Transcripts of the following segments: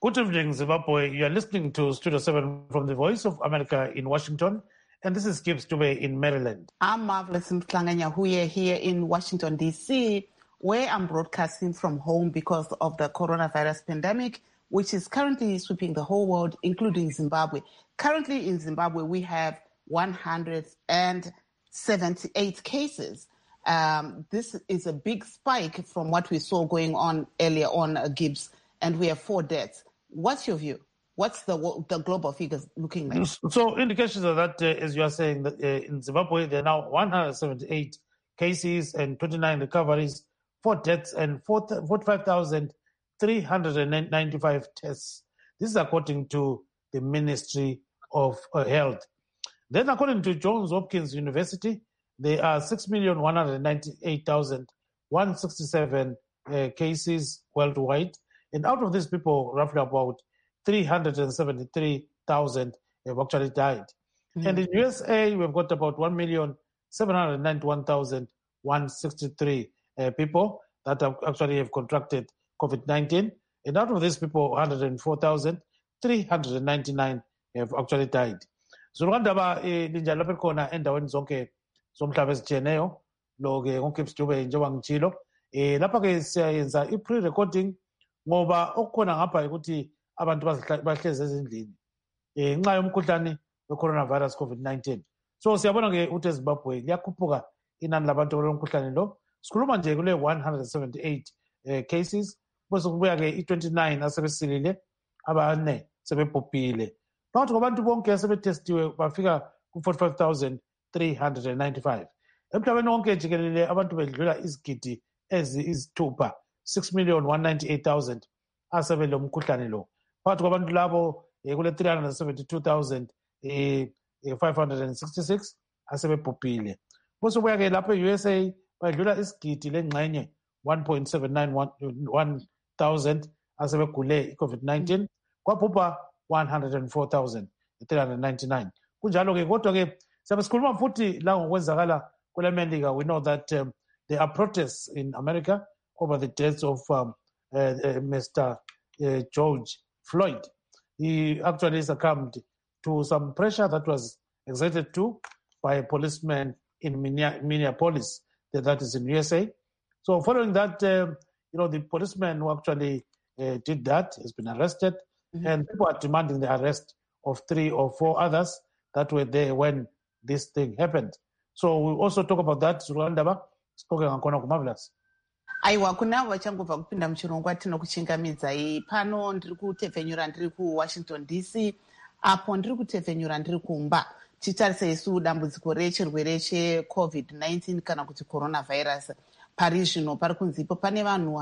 Good evening, Zimbabwe. You are listening to Studio 7 from the Voice of America in Washington, and this is Gibbs Dube in Maryland. I'm Marvelous Mtlanga-Nyahuye here in Washington, D.C., where I'm broadcasting from home because of the coronavirus pandemic, which is currently sweeping the whole world, including Zimbabwe. Currently in Zimbabwe, we have 178 cases. This is a big spike from what we saw going on earlier on, Gibbs, and we have 4 deaths. What's your view? What's the global figures looking like? So indications are that, as you are saying, that in Zimbabwe, there are now 178 cases and 29 recoveries, 4 deaths and 45,395 tests. This is according to the Ministry of Health. Then according to Johns Hopkins University, there are 6,198,167 cases worldwide. And out of these people, roughly about 373,000 have actually died. Mm-hmm. And in USA, we've got about 1,791,163 people that actually have contracted COVID-19. And out of these people, 104,399 have actually died. So Rwanda linjalo lapha khona endaweni zonke zomhlaba ezijeneyo lo ke konke Msitube njengoba ngitshilo lapha ke siyayenza i-pre-recording ngoba okukhona ngapha ukuthi abantu bahlezi ezindlini ngenxa yomkhuhlane we-coronavirus COVID-19. So siyabona ke ukuthi eZimbabwe liyakhuphuka inani labantu balomkhuhlane lo. Sikhuluma nje kule 178 cases bese kubuya ke i-29 asebesilile, abane sebebhubhile. Phakathi kwabantu bonke asebetestiwe bafika ku-45,395. Emhlabeni wonke jikelele abantu bedlula izigidi eziyisithupha 6,198,000 asebelo mkhuhlane lo. Phakathi kwabantu labo kule 372,566 asebebhubhile. Bese kubuya ke lapha e-USA badlula isigidi lengxenye 1.791,000 asebegule i-COVID-19 kwabhubha 104,399. Kunjalo ke kodwa ke siyabe sikhuluma futhi la ngokwenzakala kule Melika. We know that there are protests in America over the deaths of Mr. George Floyd. He actually succumbed to some pressure that was exerted to by a policeman in Minneapolis, that is in USA. So following that, the policeman who actually did that has been arrested. Mm-hmm. And people are demanding the arrest of 3 or 4 others that were there when this thing happened. So we'll also talk about that. Rwanda spoken on Kona Marvelous. Aiwa kuna vachangobva kupinda muchirongwa tinokuchingamidzai pano ndiri kutevhenyura ndiri kuWashington DC apo ndiri kutevhenyura ndiri kumba titarisa isu dambudziko rechirwere cheCovid-19 kana kuti coronavirus. Pari zvino pari kunzipo pane vanhu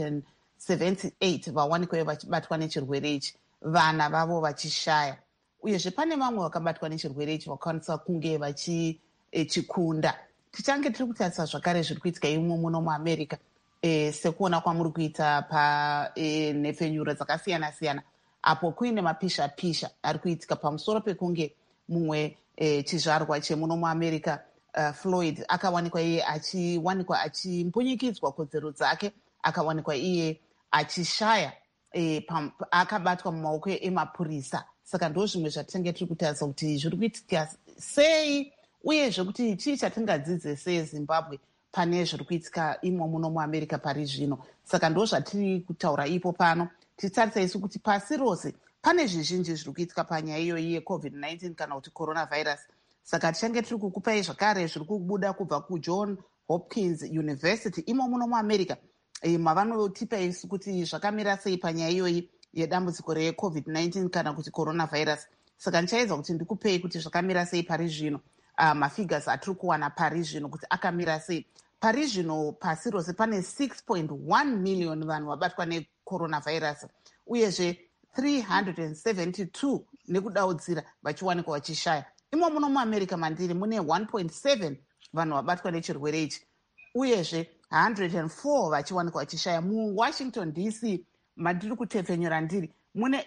178 vawanikwa vachibatwa nechirwere ichi, vana vavo vachishaya, uyezve pane vamwe vakabatwa nechirwere ichi vakwanisa kunge vachikunda. Tichange tiri kutarisa zvakare zviri kuitika imwe muno muAmerica sekuona kwamuri kuita panhefenyuro dzakasiyana-siyana apo kuine mapisha-pisha ari kuitika pamusoro pekunge mumwe chizvarwa chemuno muAmerica Floyd akawanikwa iye achiwanikwa achimbunyikidzwa kodzero dzake, akawanikwa iye achishaya akabatwa mumaoko emapurisa. Saka ndo zvimwe zvatinenge tiri kutarisa kuti zviri kuitika sei uyezve kuti chii chatingadzidze seZimbabwe pane zviri kuitika imwe muno muAmerica pari zvino. Saka ndo zvatiri kutaura ipo pano. Titarisa isu kuti pasi rose pane zvizhinji zviri kuitika panyaya iyoyi yeCovid-19 kana kuti coronavirus. Saka tichange tiri kukupai zvakare zviri kubuda kubva kuJohns Hopkins University imwe muno muAmerica mavanotipa isu kuti zvakamira sei panyaya iyoyi yedambudziko reCovid-19 kana kuti coronavirus. Saka ndichaedza kuti ndikupei kuti zvakamira sei pari zvino, mafigures atiri kuwana pari zvino kuti akamira sei. Pari zvino pasi rose pane 6.1 million vanhu vabatwa necoronavirus, uyezve 372 nekudaudzira vachiwanikwa vachishaya. Imo muno muAmerica mandiri mune 1.7 vanhu vabatwa nechirwere ichi, uyezve 104 vachiwanikwa vachishaya. MuWashington DC mandiri kutevhenyura ndiri mune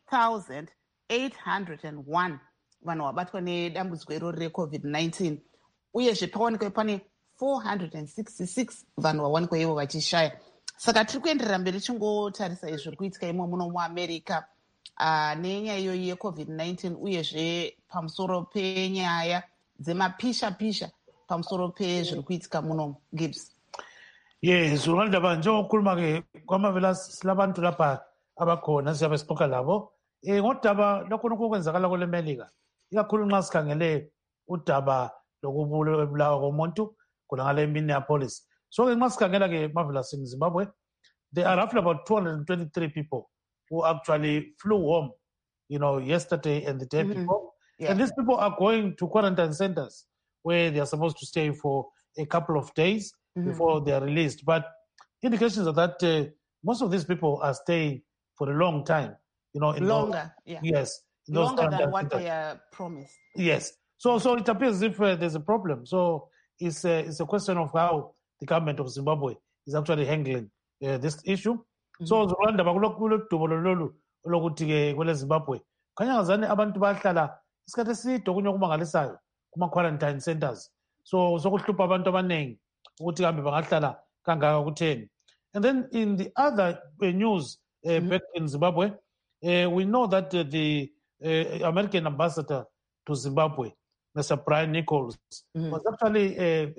8,801 vanhu vabatwa nedambudziko iroro reCovid-19, uyezve pawanikwa pane 466 vanhu vawanikwa ivo vachishaya. saka tiri kuenderera mberi chingotarisa izviri kuitika imo muno muamerica nenyaya iyoyi yecovid-19 uyezve pamusoro penyaya dzemapisha pamusoro pezviri kuitika muno Gibbs. Yes, ungalindaba njengokukhuluma-ke kwamavela silabantu lapha abakhona siyabe sixoxa labo ngodaba lokhona okwenzakala kwele Melika, ikakhulu nxa sikhangele udaba lokubulawa komuntu khona ngale Minneapolis. So-ke nxa sikhangela-ke marvelous in Zimbabwe, there are roughly about 223 people who actually flew home, yesterday and the day before. Yeah. And these people are going to quarantine centers where they are supposed to stay for a couple of days before they are released. But indications are that most of these people are staying for a long time. Longer, yeah. Yes. Longer than what they are promised. Yes. So it appears as if there's a problem. So it's a question of how the government of Zimbabwe is actually handling this issue. So Rwanda bakulo dubo lolu lokuthi kwele Zimbabwe khanya ngazani abantu bahlala isikhathi eside okunye okumangalisayo kuma quarantine centers. So sokuhlupha abantu abaningi ukuthi kambe bangahlala kangaka kutheni. And then in the other news back in Zimbabwe, we know that the American ambassador to Zimbabwe, Mr. Brian Nichols, was actually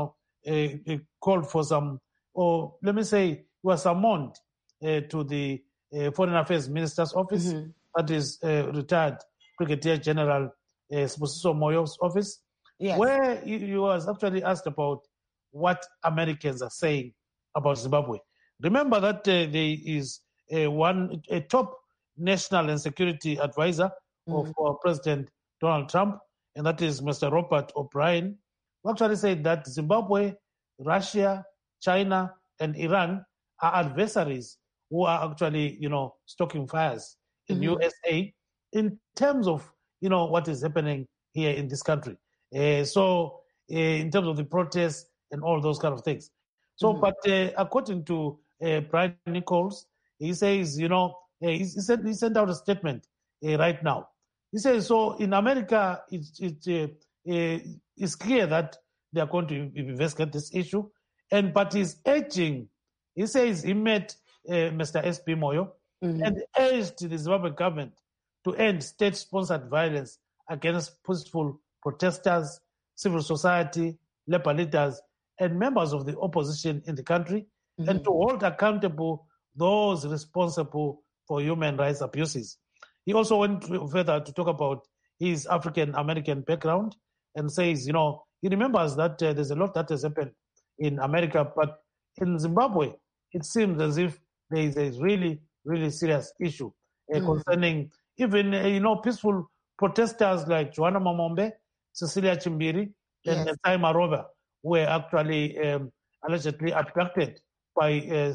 called for some, or let me say, was summoned to the Foreign Affairs Minister's office, that is retired Brigadier General Sibusiso Moyo's office, where he was actually asked about what Americans are saying about Zimbabwe. Remember that there is a top national and security advisor of President Donald Trump, and that is Mr. Robert O'Brien, who actually said that Zimbabwe, Russia, China, and Iran are adversaries who are actually, stoking fires in USA in terms of, what is happening here in this country. So in terms of the protests and all those kind of things. So, but according to Brian Nichols, he says, he sent out a statement right now. He says, so in America, it's clear that they are going to investigate this issue. But he's urging, he says he met Mr. S.P. Moyo and urged the Zimbabwean government to end state-sponsored violence against peaceful protesters, civil society, labor leaders, and members of the opposition in the country, and to hold accountable those responsible for human rights abuses. He also went further to talk about his African-American background and says, he remembers that there's a lot that has happened in America, but in Zimbabwe, it seems as if there is a really, really serious issue concerning even, peaceful protesters like Joanna Mamombe, Cecilia Chimbiri, and Sai Maroba were actually allegedly abducted by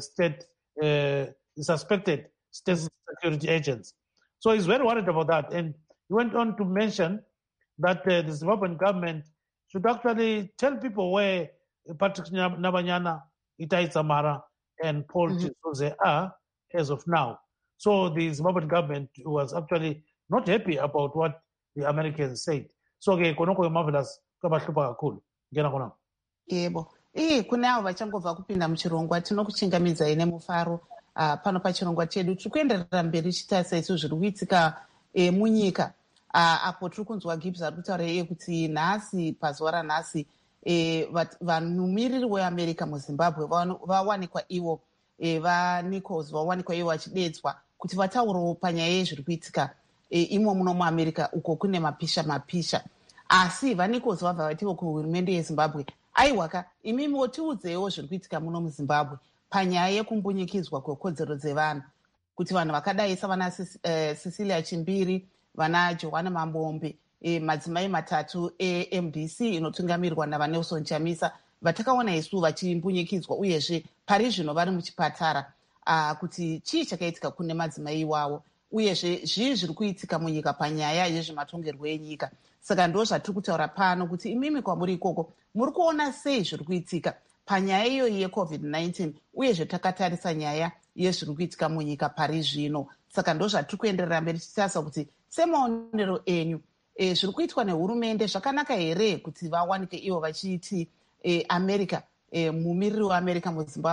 suspected state security agents. So he's very worried about that. And he went on to mention that the Zimbabwean government should actually tell people where Patrick Nabanyana, Itai Samara, and Paul Chizuze are as of now. So the Zimbabwean government was actually not happy about what the Americans said. So konoko marvelous kabahlupa kakhulu. Ngena kona. Yebo. Kune avo vachangobva kupinda muchirongwa tinokuchingamidzai nemufaro pano pachirongwa chedu tiri kuenderera mberi chitarisa isu zviri kuitika munyika apo tiri kunzwa Gibbs ari kutaura kuti nhasi pazuva ranhasi vanumiriri weAmerica muZimbabwe vawanikwa ivo vaNichols vawanikwa ivo vachidedzwa kuti vataurawo panyaya yezviri kuitika imo muno muAmerica uko kune mapisha asi vaNichols vabva vatiwo kuhurumende yeZimbabwe aiwaka imimiwo tiudzewo zviri kuitika muno muZimbabwe panyaya yekumbunyikidzwa kwekodzero dzevanhu kuti vanhu vakadai savana Cecilia Chimbiri, vana Joanna Mambombe, madzimai matatu eMDC inotungamirwa naVanelson Chamisa vatakaona isu vachimbunyikidzwa uyezve pari zvino vari muchipatara kuti chii chakaitika kune madzimai iwavo uyezve zvii zviri kuitika munyika panyaya yezvematongerwo enyika. Saka ndo zvatiri kutaura pano kuti imimi kwamuri ikoko muri kuona sei zviri kuitika panyaya iyoyi yeCovid-19 uyezve takatarisa nyaya yezviri kuitika munyika pari zvino. Saka ndo zvatiri kuenderera mberi tichitarisa kuti semaonero enyu zviri kuitwa nehurumende zvakanaka here kuti vawanike ivo vachiiti America mumiriri weAmerica muZimbabwe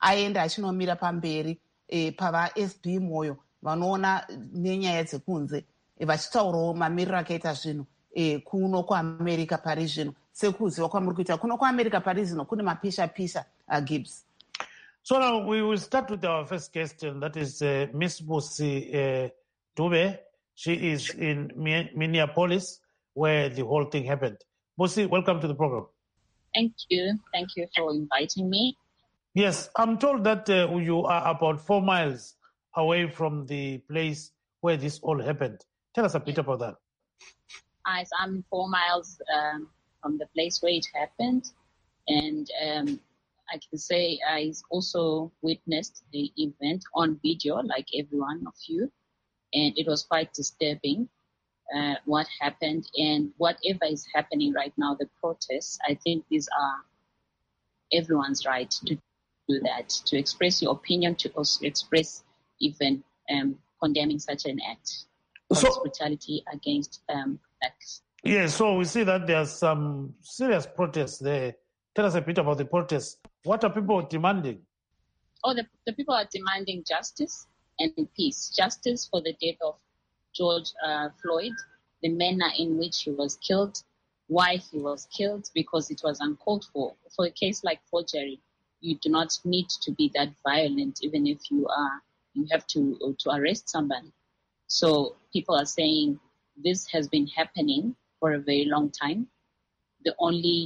aenda achinomira pamberi pava-SB Moyo vanoona nenyaya dzekunze vachitaurawo mamiriro akaita zvinhu kuno kuamerica pari zvino. Sekuziva kwamuri kuita kuno kuamerica pari zvino kune mapisha-pisha Gibbs. So now we will start with our first guest, and that is Miss Busi Dube. She is in Minneapolis, where the whole thing happened. Busi, welcome to the program. Thank you. Thank you for inviting me. Yes, I'm told that you are about 4 miles away from the place where this all happened. Tell us a bit about that. I'm 4 miles from the place where it happened, and I can say I also witnessed the event on video, like every one of you, and it was quite disturbing what happened. And whatever is happening right now, the protests, I think these are everyone's right to do that, to express your opinion, to also express even condemning such an act of brutality against blacks. Yes, so we see that there's some serious protests there. Tell us a bit about the protests. What are people demanding? Oh, the people are demanding justice and peace. Justice for the death of George Floyd, the manner in which he was killed, why he was killed, because it was uncalled for. For a case like forgery, you do not need to be that violent, even if you have to arrest somebody. So people are saying this has been happening for a very long time. The only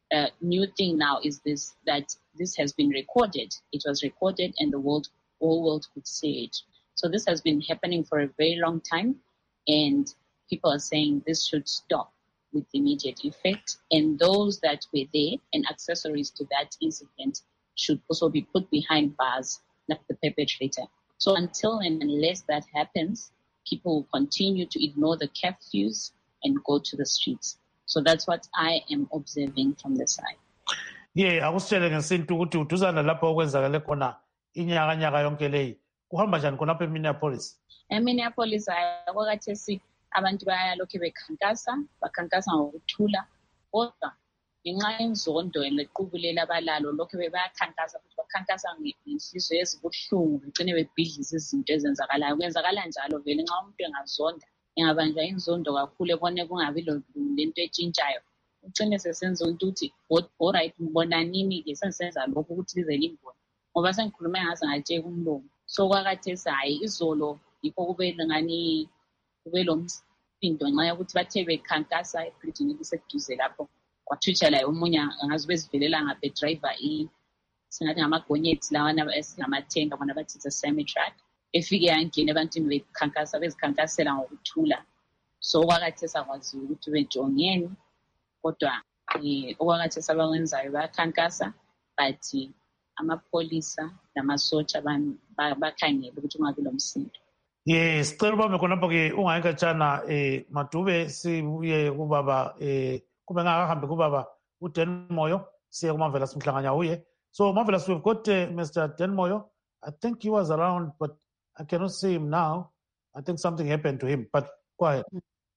new thing now is that this has been recorded. It was recorded, and the whole world could see it. So this has been happening for a very long time, and people are saying this should stop with immediate effect. And those that were there and accessories to that incident should also be put behind bars, like the perpetrator. So until and unless that happens, people will continue to ignore the curfews and go to the streets. So that's what I am observing from the side. Yeah, I was telling ngesintu ukuthi uduzana lapho okwenzakale khona inyaka yonke leyi kuhamba njani khona lapha eMinneapolis. EMinneapolis akwakathesi abantu bayalokhu bakhankasa ngokuthula, kodwa ngenxa yenzondo lequbulela abalalo lokhu bayakhankasa futhi bakhankasa ngenhliziyo ezibuhlungu begcine bebhidliza izinto ezenzakalayo. Kwenzakala njalo vele nxa umuntu engazonda engabanjwa inzondo kakhulu ebone kungabi lento etshintshayo, ugcine sesenza ukuthi alright ngibonanini-ke sengisenza lokhu ukuthi lize limbone, ngoba sengikhulume ngaze ngatsheka umlomo. So kwakathesi hayi izolo yikho kube ngani kube lo msindo nxa yokuthi bathe bekhankasa ebridgini eliseduze lapho kwathutha layo omunye angazi bezivelela ngabedrayiva singathi ngamagonyeti lawana esingamathenga bona bathi it's a semi-truck efike yangena ebantwini bezikhankasela ngokuthula. So okwakathesi akwaziyo ukuthi bejongeni, kodwa okwakathesi abakwenzayo bayakhankasa, but amapolisa namasotsha bakhangele ukuthi ungabi lo msindo. Yes, sicela ubambe khonapho-ke ungayikatshana Madube sibuye kubaba kube ngakahambe kubaba uDan Moyo siye kuMavela simhlanganya uye. So Marvelous, we've got Mr. Dan Moyo. I think he was around, but I cannot see him now. I think something happened to him, but go ahead.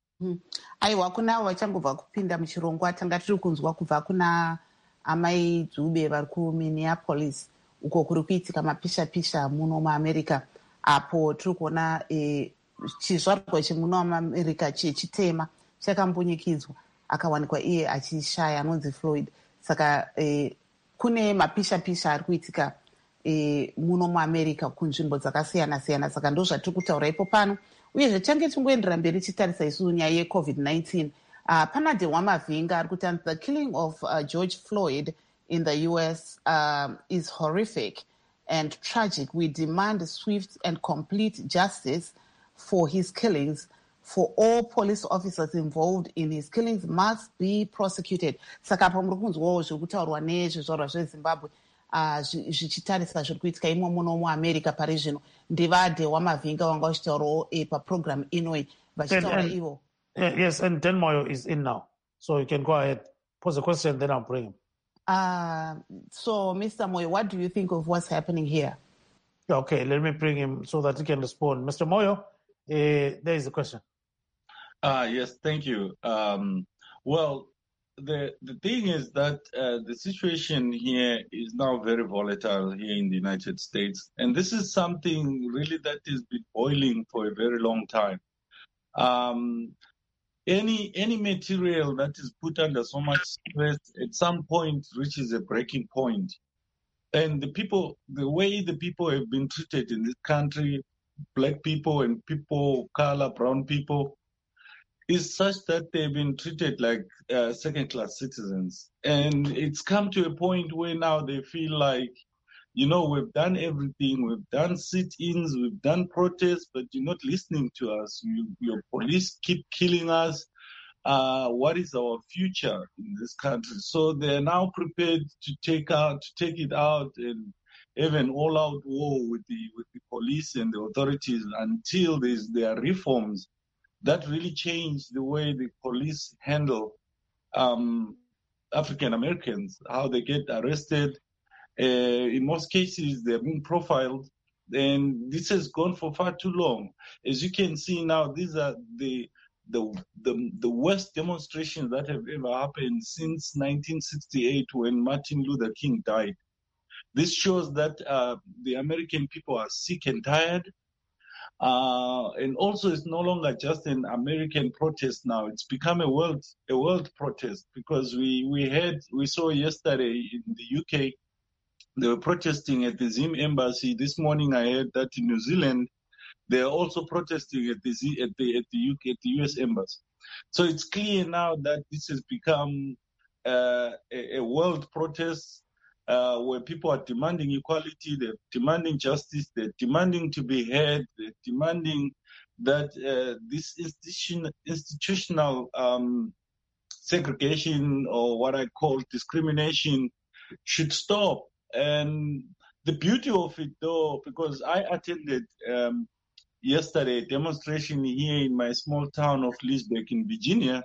Aiwa, kuna vachangobva kupinda muchirongwa tanga tiri kunzwa kubva kuna amai Dzube vari kuMinneapolis uko kuri kuitika mapisha-pisha muno muAmerica, apo tiri kuona chizvarwa chemuno muAmerica chechitema chakambunyikidzwa akawanikwa iye achishaya anonzi Floyd. Saka kune mapisha-pisha ari kuitika muno muAmerica kunzvimbo dzakasiyana-siyana. Saka ndo zvatiri kutaura ipo pano, uyezve tange tingoendera mberi titarisa isu nyaya yeCovid-19. Pana Wamavhinga ari kuti the killing of George Floyd in the US is horrific and tragic. We demand swift and complete justice for his killings. For all police officers involved in his killings must be prosecuted. Saka pa muri kunzwawo zviri kutaurwa nezvizvarwa zveZimbabwe zvichitarisa zviri kuitika imo muno muAmerica pari zvino. Ndivade Wamavhinga wanga uchitaurawo paprogram inoi vachitaura ivo. Yes, and Dan Moyo is in now, so you can go ahead, pose a question, then I'll bring him. So, Mr. Moyo, what do you think of what's happening here? Okay, let me bring him so that he can respond. Mr. Moyo, there is a question. Yes, thank you. Well, the thing is that the situation here is now very volatile here in the United States, and this is something really that has been boiling for a very long time. Any material that is put under so much stress at some point reaches a breaking point. And the way the people have been treated in this country, black people and people of color, brown people, is such that they've been treated like second-class citizens. And it's come to a point where now they feel like, we've done everything. We've done sit-ins, we've done protests, but you're not listening to us. Your police keep killing us. What is our future in this country? So they're now prepared to take it out and have an all-out war with the police and the authorities until there are reforms that really change the way the police handle African Americans, how they get arrested. In most cases, they're being profiled, and this has gone for far too long. As you can see now, these are the worst demonstrations that have ever happened since 1968 when Martin Luther King died. This shows that the American people are sick and tired. And also it's no longer just an American protest now. It's become a world protest, because we saw yesterday in the UK, they were protesting at the Zim embassy. This morning I heard that in New Zealand, they are also protesting at the US embassy. So it's clear now that this has become a world protest where people are demanding equality, they're demanding justice, they're demanding to be heard, they're demanding that this institutional segregation, or what I call discrimination, should stop. And the beauty of it, though, because I attended yesterday a demonstration here in my small town of Leesburg in Virginia,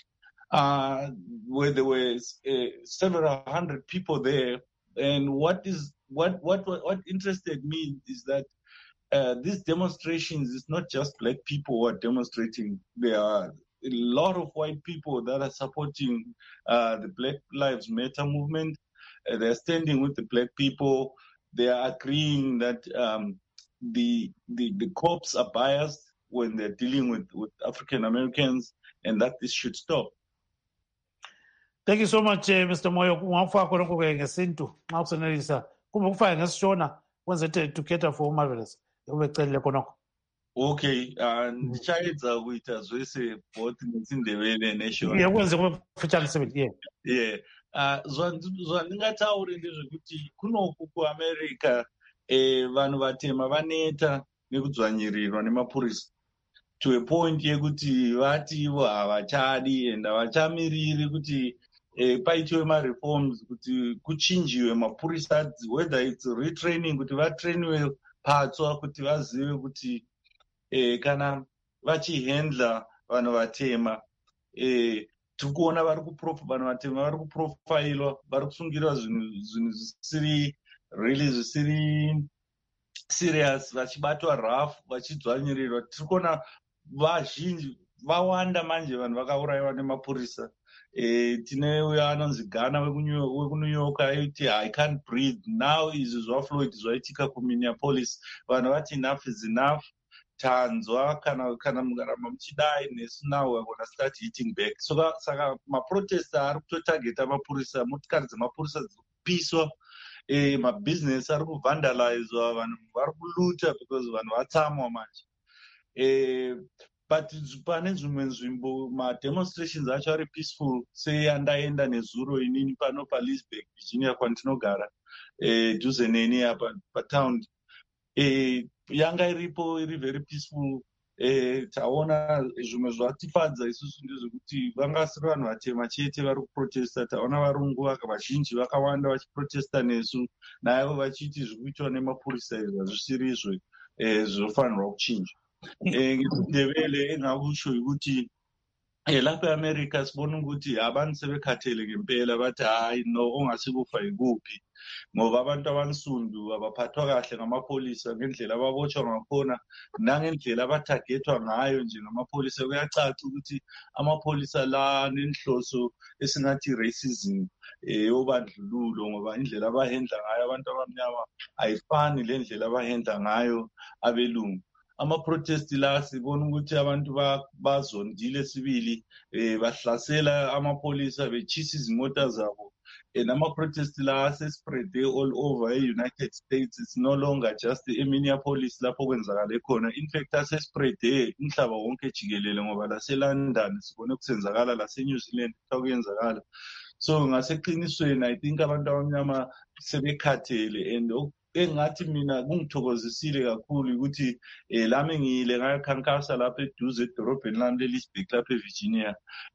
where there were several hundred people there. And what interested me is that these demonstrations is not just black people who are demonstrating. There are a lot of white people that are supporting the Black Lives Matter movement. They're standing with the black people. They are agreeing that the cops are biased when they're dealing with African Americans, and that this should stop. Thank you so much, Mr. Moyo. Ungafaka lokho ngesintu nxa kusenelisa kumbe kufake ngesishona wenze to cater for marvelous ubecelile khonokho. Okay, ndichayedza kuita zvese both netsindevele neshona. Yeah, kwenze kube mfitshane sibili. Yeah. Zvandingataure ndezvekuti kunoku kuAmerica vanhu vatema vaneta nekudzvanyirirwa nemapurisa to a point yekuti vati ivo havachadi and havachamiriri kuti paitiwe mareforms kuti kuchinjiwe mapurisa, whether it's retraining, kuti vatrainiwe patswa kuti vazive kuti kana vachihandla vanhu vatema. Tiri kuona vanhu vatema vari kuprofilwa, vari kusungirirwa zvinhu zvisiri serious, vachibatwa rough, vachidzvanyirirwa. Tiri kuona vazhinji vawanda manje vanhu vakaurayiwa nemapurisa. Tine uyo anonzi Ghana wekuNew York aiti I can't breathe. Now izvi zvaFloyd zvaitika kuMinneapolis, vanhu vati enough is enough. Tanzwa kana mukaramba muchidai nesu now we're gonna start hitting back. Saka maprotesta ari kutotageta mapurisa, motikari dzemapurisa dziri kupiswa, mabusiness ari kuvandalizwa, vanhu vari kuluta because vanhu vatsamwa manje. But pane zvimwe nzvimbo mademonstrations acho ari peaceful, seyandaenda nezuro inini pano paLeesburg, Virginia kwandinogara, dhuze neni apa pataundi. Yanga iri very peaceful. Taona zvimwe zvatifadza isusu ndezvekuti vanga siri vanhu vatema chete vari kuprotesta. Taona varungu vazhinji vakawanda vachiprotesta nesu, naivo vachiti zviri kuitwa nemapurisa izvi hazvisiri izvo zvinofanirwa kuchinja. Ndevele engakusho yekuti lapha e-America sibona ukuthi abantu sebekhathele ngempela bathi hayi no ongasikufa yikuphi ngoba abantu abansundu abaphathwa kahle ngamapholisa ngendlela ababotshwa ngakhona nangendlela abathagethwa ngayo nje ngamapholisa. Kuyacaca ukuthi amapholisa la nenhloso esingathi racism yobandlululo ngoba indlela abahendla ngayo abantu abamnyama ayifani lendlela abahendla ngayo abelungu. Ama-protest la sibona ukuthi abantu bazondile sibili bahlasela amapholisa betshisa izimota zabo. Ama-protest la sespreade all over e-United States. It's no longer just e-Minneapolis lapho kwenzakale khona. In fact asespreade umhlaba wonke jikelele ngoba lase-London sibone kusenzakala, lase-New Zealand kuyenzakala. So ngaseqinisweni I think abantu abamnyama sebekhathele and engathi mina kungithokozisile kakhulu ukuthi lami ngile ngakhankasa lapha eduze edorobheni lami leLeesburg lapha eVirginia.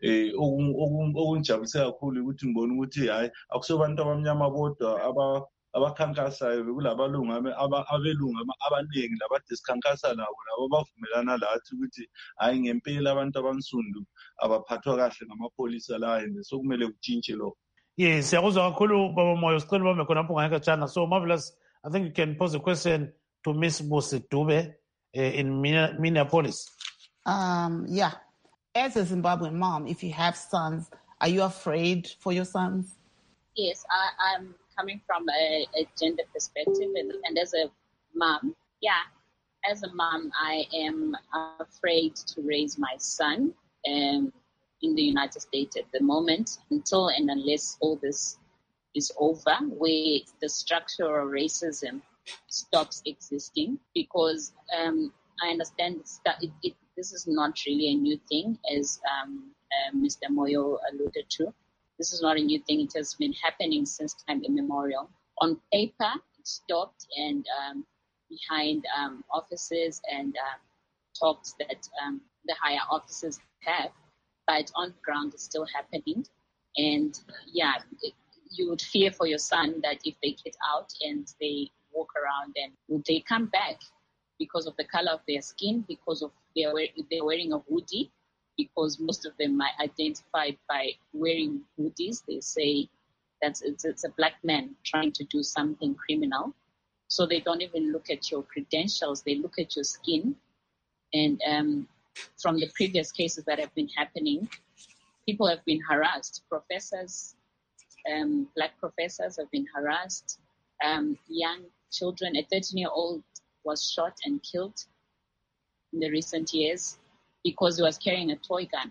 Okungijabulise kakhulu ukuthi ngibona ukuthi hayi akusobantu abamnyama bodwa abakhankasayo, bekulabalungu abelungu abaningi labade sikhankasa nabo bavumelana lathi ukuthi hayi ngempela abantu abansundu abaphathwa kahle ngamapholisa la and sokumele kutshintshe lokho. Yes, siyakuzwa kakhulu Baba Moyo, sicela ubambe khonapho ngayekhatshana. So Marvelous, I think you can pose a question to Miss Busi Dube in Minneapolis. Yeah. As a Zimbabwean mom, if you have sons, are you afraid for your sons? Yes, I'm coming from a gender perspective, and as a mom, as a mom, I am afraid to raise my son in the United States at the moment, until and unless all this is over, where the structure of racism stops existing. Because I understand that this is not really a new thing, as Mr. Moyo alluded to. This is not a new thing. It has been happening since time immemorial. On paper, it stopped, and behind offices and talks that the higher officers have, but on the ground it's still happening. And you would fear for your son that if they get out and they walk around, and would they come back because of the color of their skin, because of they're wearing a hoodie, because most of them are identified by wearing hoodies. They say that it's a black man trying to do something criminal. So they don't even look at your credentials, they look at your skin. And from the previous cases that have been happening, people have been harassed. Professors, black professors have been harassed. Young children, a 13-year-old was shot and killed in the recent years because he was carrying a toy gun.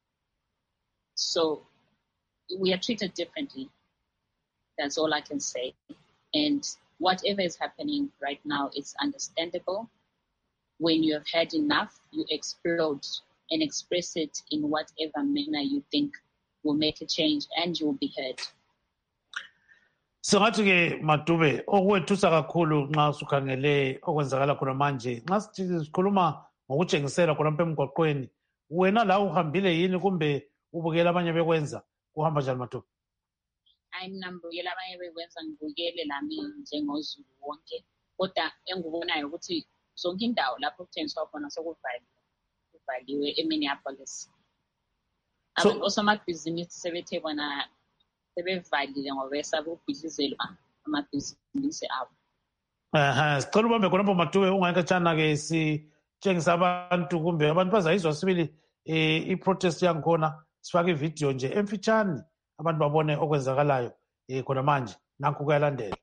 So we are treated differently. That's all I can say. And whatever is happening right now, it's understandable. When you have had enough, you explode and express it in whatever manner you think will make a change, and you will be heard. Singathi-ke Madube, okwethusa kakhulu nxa sukhangele okwenzakala khona manje, nxa sikhuluma ngokutshengisela khonapha emgwaqweni, wena la uhambile yini kumbe ubukela abanye bekwenza? Kuhamba njani Madube? Hayi, mina ngibukela abanye bekwenza, ngibukele lami njengozulu wonke, kodwa engikubonayo ukuthi zonke indawo lapho kuthengiswa khona sekuvaliwe eMinneapolis. Osomabhizinisi sebethe bona sebevalile ngoba besaba ukubhidizelwa amabhizinisi abo. Sicela ubambe khonapho Madube ungayekhatshana-ke sitshengisa abantu kumbe abantu bazayizwa sibili i-protest yangikhona, sifake ividiyo nje emfitshane abantu babone okwenzakalayo khona manje. Nakho kuyalandela.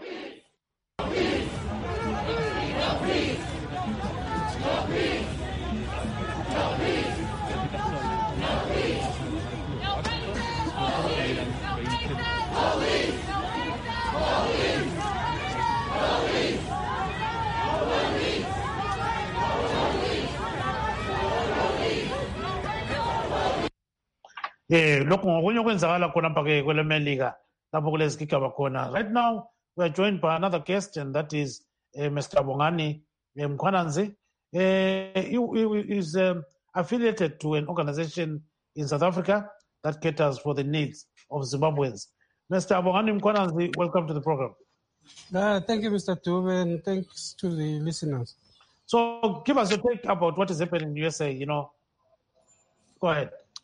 Lokho ngokunye okwenzakala khonapha-ke kwelemelika lapho kulezigigaba khona. Right now we are joined by another guest, and that is Mr. Bongani Mkhwananzi. He is affiliated to an organization in South Africa that caters for the needs of Zimbabweans. Mr. Bongani Mkhwananzi, welcome to the program. Thank you, Mr. Dube, and thanks to the listeners. So give us your take about what is happening in USA, Go ahead.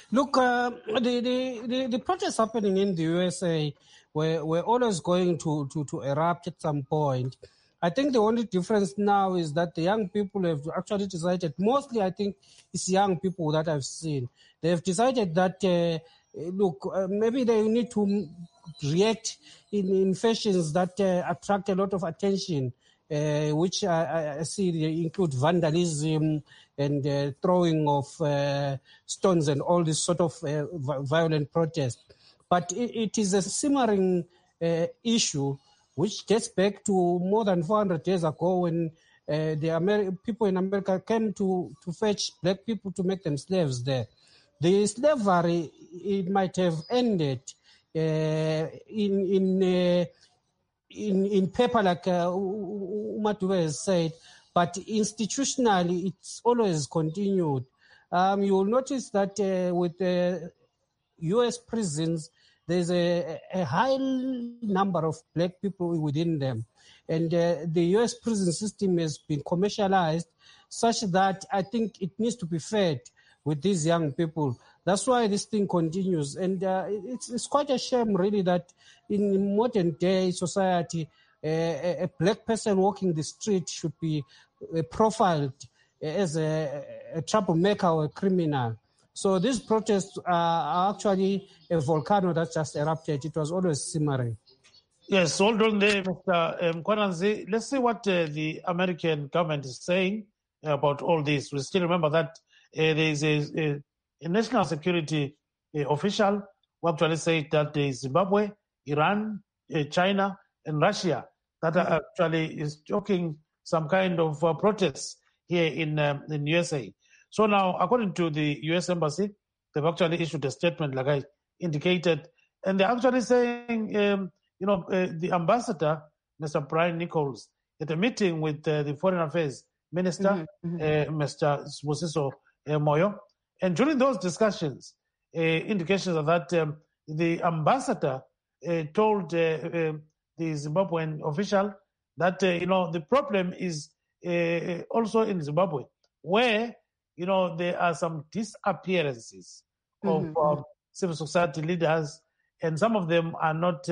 Look, the protests happening in the USA were always going to erupt at some point. I think the only difference now is that the young people have actually decided, mostly I think it's young people that I've seen, they've decided that, maybe they need to react in fashions that attract a lot of attention, which I see they include vandalism and throwing of stones and all this sort of violent protest. But it is a simmering issue which dates back to more than 400 years ago when the people in America came to fetch black people to make them slaves there. The slavery, it might have ended in paper, like Umatube has said, but institutionally it's always continued. You will notice that with the U.S. prisons, there's a high number of black people within them. And the U.S. prison system has been commercialized such that I think it needs to be fed with these young people. That's why this thing continues. And it's quite a shame, really, that in modern day society, a black person walking the street should be profiled as a troublemaker or a criminal. So these protests are actually a volcano that just erupted. It was always simmering. Yes, hold on there, Mr. Kwananzi. Let's see what the American government is saying about all this. We still remember that there is a national security official who actually said that there is Zimbabwe, Iran, China, and Russia that are actually is joking some kind of protests here in USA. So now, according to the U.S. Embassy, they've actually issued a statement, like I indicated, and they're actually saying, the ambassador, Mr. Brian Nichols, at a meeting with the Foreign Affairs Minister, Mr. Sibusiso Moyo, and during those discussions, indications of that the ambassador told the Zimbabwean official that the problem is also in Zimbabwe, where there are some disappearances of civil society leaders, and some of them are not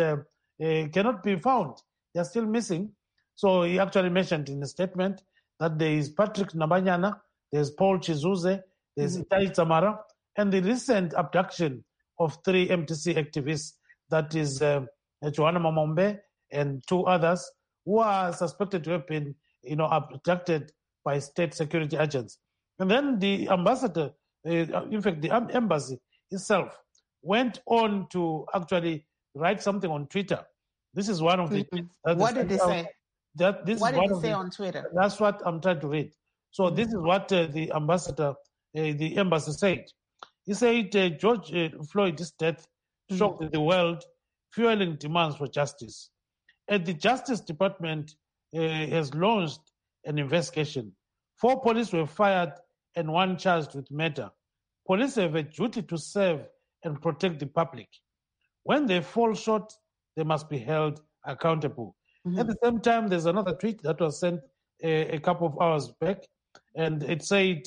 cannot be found. They are still missing. So he actually mentioned in the statement that there is Patrick Nabanyana, there's Paul Chizuze, there's Itai Tamara, and the recent abduction of 3 MTC activists, that is Joanna Mamombe and 2 others, who are suspected to have been abducted by state security agents. And then the ambassador, in fact, the embassy itself, went on to actually write something on Twitter. This is one of the... What did they say? What did they say on Twitter? That's what I'm trying to read. So this is what the ambassador, the embassy said. He said George Floyd's death shocked the world, fueling demands for justice. And the Justice Department has launched an investigation. 4 police were fired and 1 charged with murder. Police have a duty to serve and protect the public. When they fall short, they must be held accountable. At the same time, there's another tweet that was sent a couple of hours back, and it said,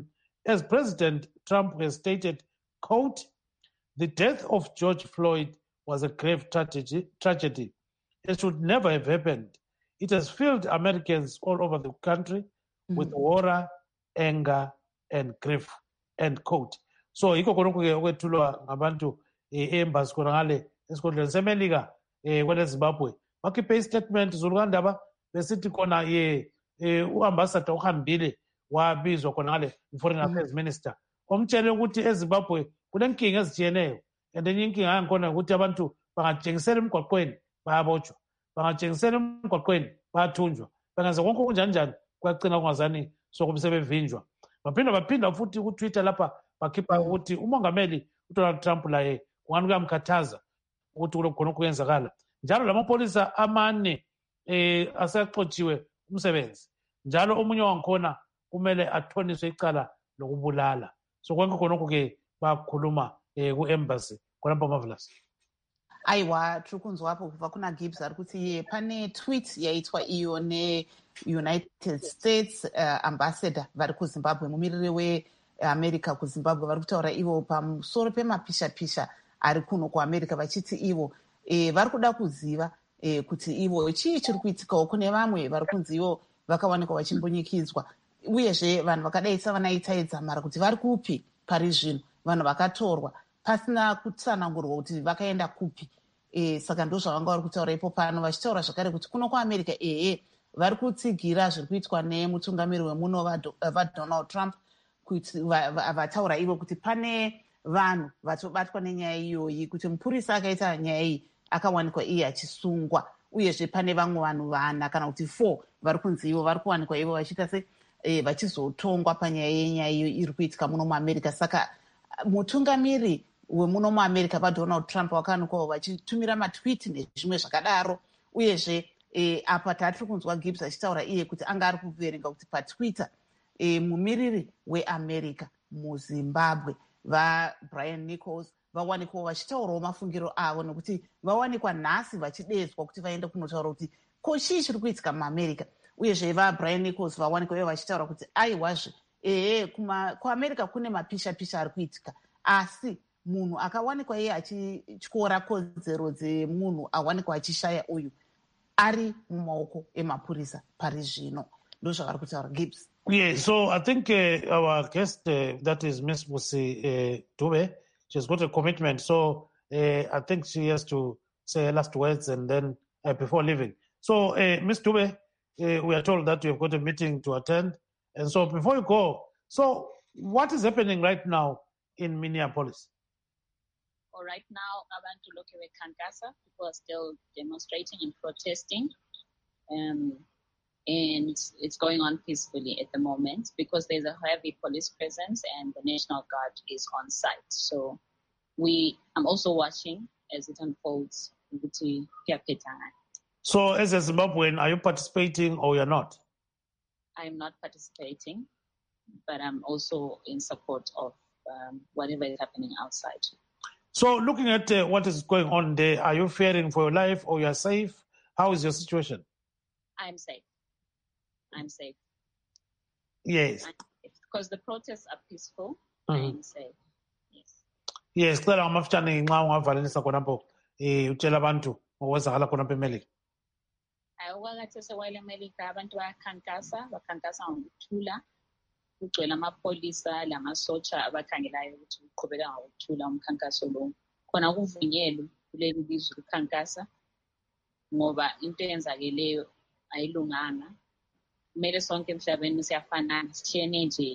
as President Trump has stated, quote, "The death of George Floyd was a grave tragedy. It should never have happened. It has filled Americans all over the country with horror, anger, and grief," end quote. So yikho khonokho-ke okwethulwa ngabantu e-embassy khona ngale esikhundleni semelika kwele Zimbabwe bakhiphe istatement zulukandaba besithi khona u-ambassador uhambile wabizwa khona ngale i-Foreign Affairs Minister omtshele ukuthi eZimbabwe kunenkinga ezitshiyeneyo, and enye inkinga yangikhona ukuthi abantu bangatshengisela emgwaqweni bayabotshwa, bangatshengisela emgwaqweni bayathunjwa, bangenza konke okunjani kuyagcina kungazani sokuba sebevinjwa. Baphinda futhi ku-Twitter lapha bakhipha ukuthi umongameli uDonald Trump laye kungani kuyamkhathaza ukuthi kulokhu khona kuyenzakala. Njalo lamapholisa 4 aseyaxotshiwe umsebenzi, njalo omunye wangikhona kumele athoniswe icala lokubulala. So konke khonokho-ke bakhuluma ku-embassy khonapha Marvelous. Aiwa, tiri kunzwapo kubva kuna Gibbs ari kuti pane tweet yaitwa iyo neUnited States ambassador vari kuZimbabwe, mumiriri america kuzimbabwe vari kutaura ivo pamusoro pemapisha-pisha ari kuno kuamerica vachiti ivo vari kuda kuziva kuti ivo chii chiri kuitikawo kune vamwe vari kunzi ivo vakawanikwa vachimbunyikidzwa uyezve vanhu vakadai savanaitaidzamara kuti vari kupi pari zvino vanhu vakatorwa pasina kutsanangurwa kuti vakaenda kupi. Saka ndo zvavanga vari kutaura ipo pano vachitaura zvakare kuti kuno kuamerica vari kutsigira zviri kuitwa nemutungamiri wemuno vaDonald Trump kuti vataura ivo kuti pane vanhu vatobatwa nenyaya iyoyi kuti mupurisa akaita nyaya iyi akawanikwa iye achisungwa uyezve pane vamwe vanhu 4 kana kuti 4 vari kunzi ivo vari kuwanikwa ivo vachiita se vachizotongwa panyaya yenyaya iyo iri kuitika muno muamerica. Saka mutungamiri wemuno muamerica vaDonald Trump vakawanikwawo vachitumira matwiti nezvimwe zvakadaro uyezve apa tatiri kunzwa Gibbs achitaura iye kuti anga ari kuverenga kuti patwitter mumiriri weamerica muzimbabwe vaBrian Nichols vawanikwawo vachitaurawo mafungiro avo nekuti vawanikwa nhasi vachidedzwa kuti vaende kunotaura kuti ko chii chiri kuitika muamerica uyezve vaBrian Nichols vawanikwa ivo vachitaura kuti aiwazve kuamerica kune mapisha-pisha ari kuitika asi munhu akawanikwa iye achityora kodzero dzemunhu awanikwa achishaya uyu ari mumaoko emapurisa pari zvino. Ndo zvavari kutaura Gibbs. Yeah, so I think our guest, that is Miss Musi Dube, she's got a commitment. So I think she has to say her last words and then before leaving. So Miss Dube, we are told that you have got a meeting to attend. And so before you go, so what is happening right now in Minneapolis? Well, right now, abantu lokhu bekhankasa, people are still demonstrating and protesting. And it's going on peacefully at the moment because there's a heavy police presence and the National Guard is on site. So I'm also watching as it unfolds. So as a Zimbabwean, are you participating or you're not? I'm not participating, but I'm also in support of whatever is happening outside. So looking at what is going on there, are you fearing for your life or you're safe? How is your situation? I'm safe. Yes. Because the protests are peaceful. I'm safe. Yes. Clara amafutshane nxa ungavalelisa khonapho utshela abantu ngokwenzakala khonapho eMelika. Awakathese wale eMelika abantu bakhankasa ngokuthula. Kugcwele amapolisa lamasotsha abakhangelayo ukuthi uqhubeka ngokuthula umkhankaso lo. Khona kuvunyelwe kuleli lizwe ukukhankasa ngoba into eyenzakeleyo ayilunganga. Kumele sonke emhlabeni siyafanana sithiyene nje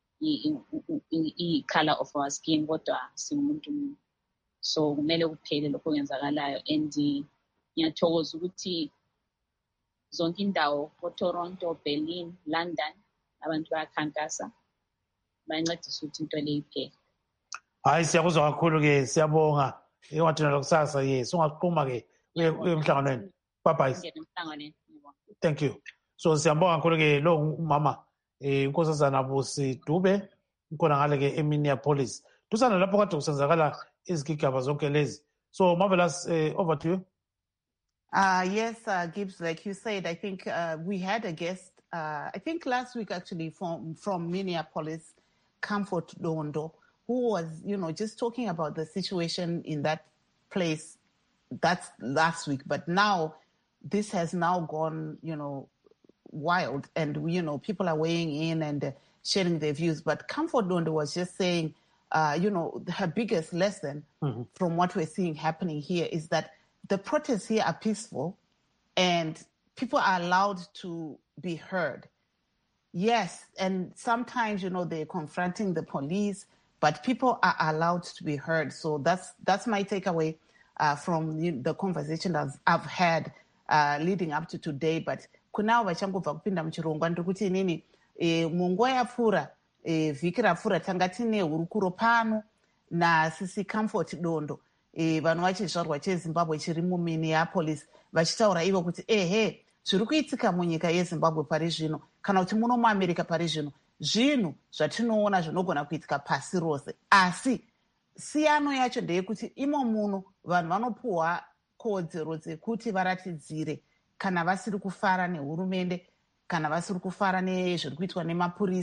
i-color of our skin kodwa singumuntu. So kumele kuphele lokho okwenzakalayo and ngiyathokoza ukuthi zonke indawo Toronto, Berlin, London abantu bayakhankasa bayancedisa ukuthi into le iphele. Hayi siyakuzwa kakhulu ke siyabonga engathina lokusasa yes ungaqhuma ke emhlanganweni. Bye. Thank you. So siyabonga kakhulu ke lo umama unkosazana Busi Dube ukhona ngale ke eMinneapolis. Tusana lapho kade kusenzakala izigigaba zonke lezi. So Marvelous, over to you. Yes, Gibbs, like you said, I think we had a guest, I think last week actually from Minneapolis, Comfort Dondo, who was, just talking about the situation in that place. That's last week. But now this has now gone, wild and, people are weighing in and sharing their views. But Comfort Dondo was just saying, her biggest lesson from what we're seeing happening here is that the protests here are peaceful and people are allowed to be heard. Yes, and sometimes, they're confronting the police, but people are allowed to be heard. So that's my takeaway from the conversation I've had leading up to today. But kunao vachangobva kupinda muchirongwa ndiri kuti inini munguva yapfuura vhiki rapfuura tanga tine hurukuro pano naSisi Comfort Dondo vanhu vachizvarwa cheZimbabwe chiri muMinneapolis vachitaura ivo kuti zviri kuitika munyika yeZimbabwe pari zvino kana kuti muno muAmerica pari zvino zvinhu zvatinoona zvinogona kuitika pasi rose asi siyano yacho ndeyekuti imo muno vanhu vanopuhwa kodzero dzekuti varatidzire kana vasiri kufara nehurumende kana vasiri kufara nezviri kuitwa nemapurisa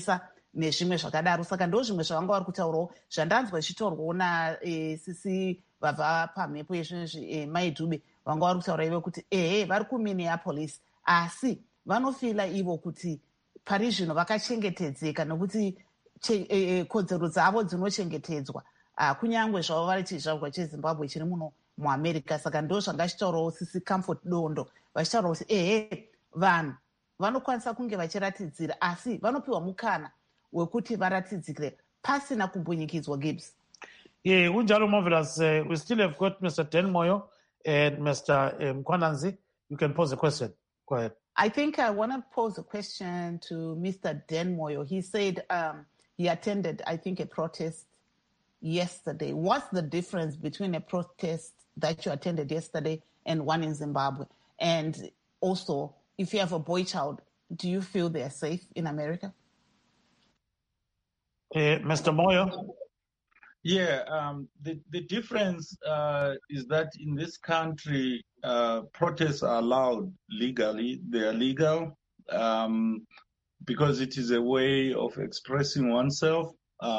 nezvimwe zvakadaro. Saka ndo zvimwe zvavanga vari kutaurawo zvandanzwa zvichitaurwawo nasisi vabva pamhepo yezvinezvi Maidube vanga vari kutaura ivo kuti vari kuMinneapolis asi vanofila ivo kuti pari zvino vakachengetedzeka nokuti kodzero dzavo dzinochengetedzwa kunyange zvavo vari chizvarwa cheZimbabwe chiri muno muAmerica. Saka ndo zvanga chitaurawo sisi Comfort Dondo vachitaura kuti vanhu vanokwanisa kunge vachiratidzira asi vanopiwa mukana wekuti varatidzire pasina kumbunyikidzwa. Gibbs. Yeah, unjalo marvelous. We still have got Mr. Dan Moyo and Mr. Mkhwananzi. You can pose a question. Go ahead. I think I want to pose a question to Mr. Dan Moyo. He said he attended, I think, a protest yesterday. What's the difference between a protest that you attended yesterday and one in Zimbabwe? And also, if you have a boy child, do you feel they're safe in America? Mr. Moyo? Yeah, the difference is that in this country, protests are allowed legally. They are legal because it is a way of expressing oneself.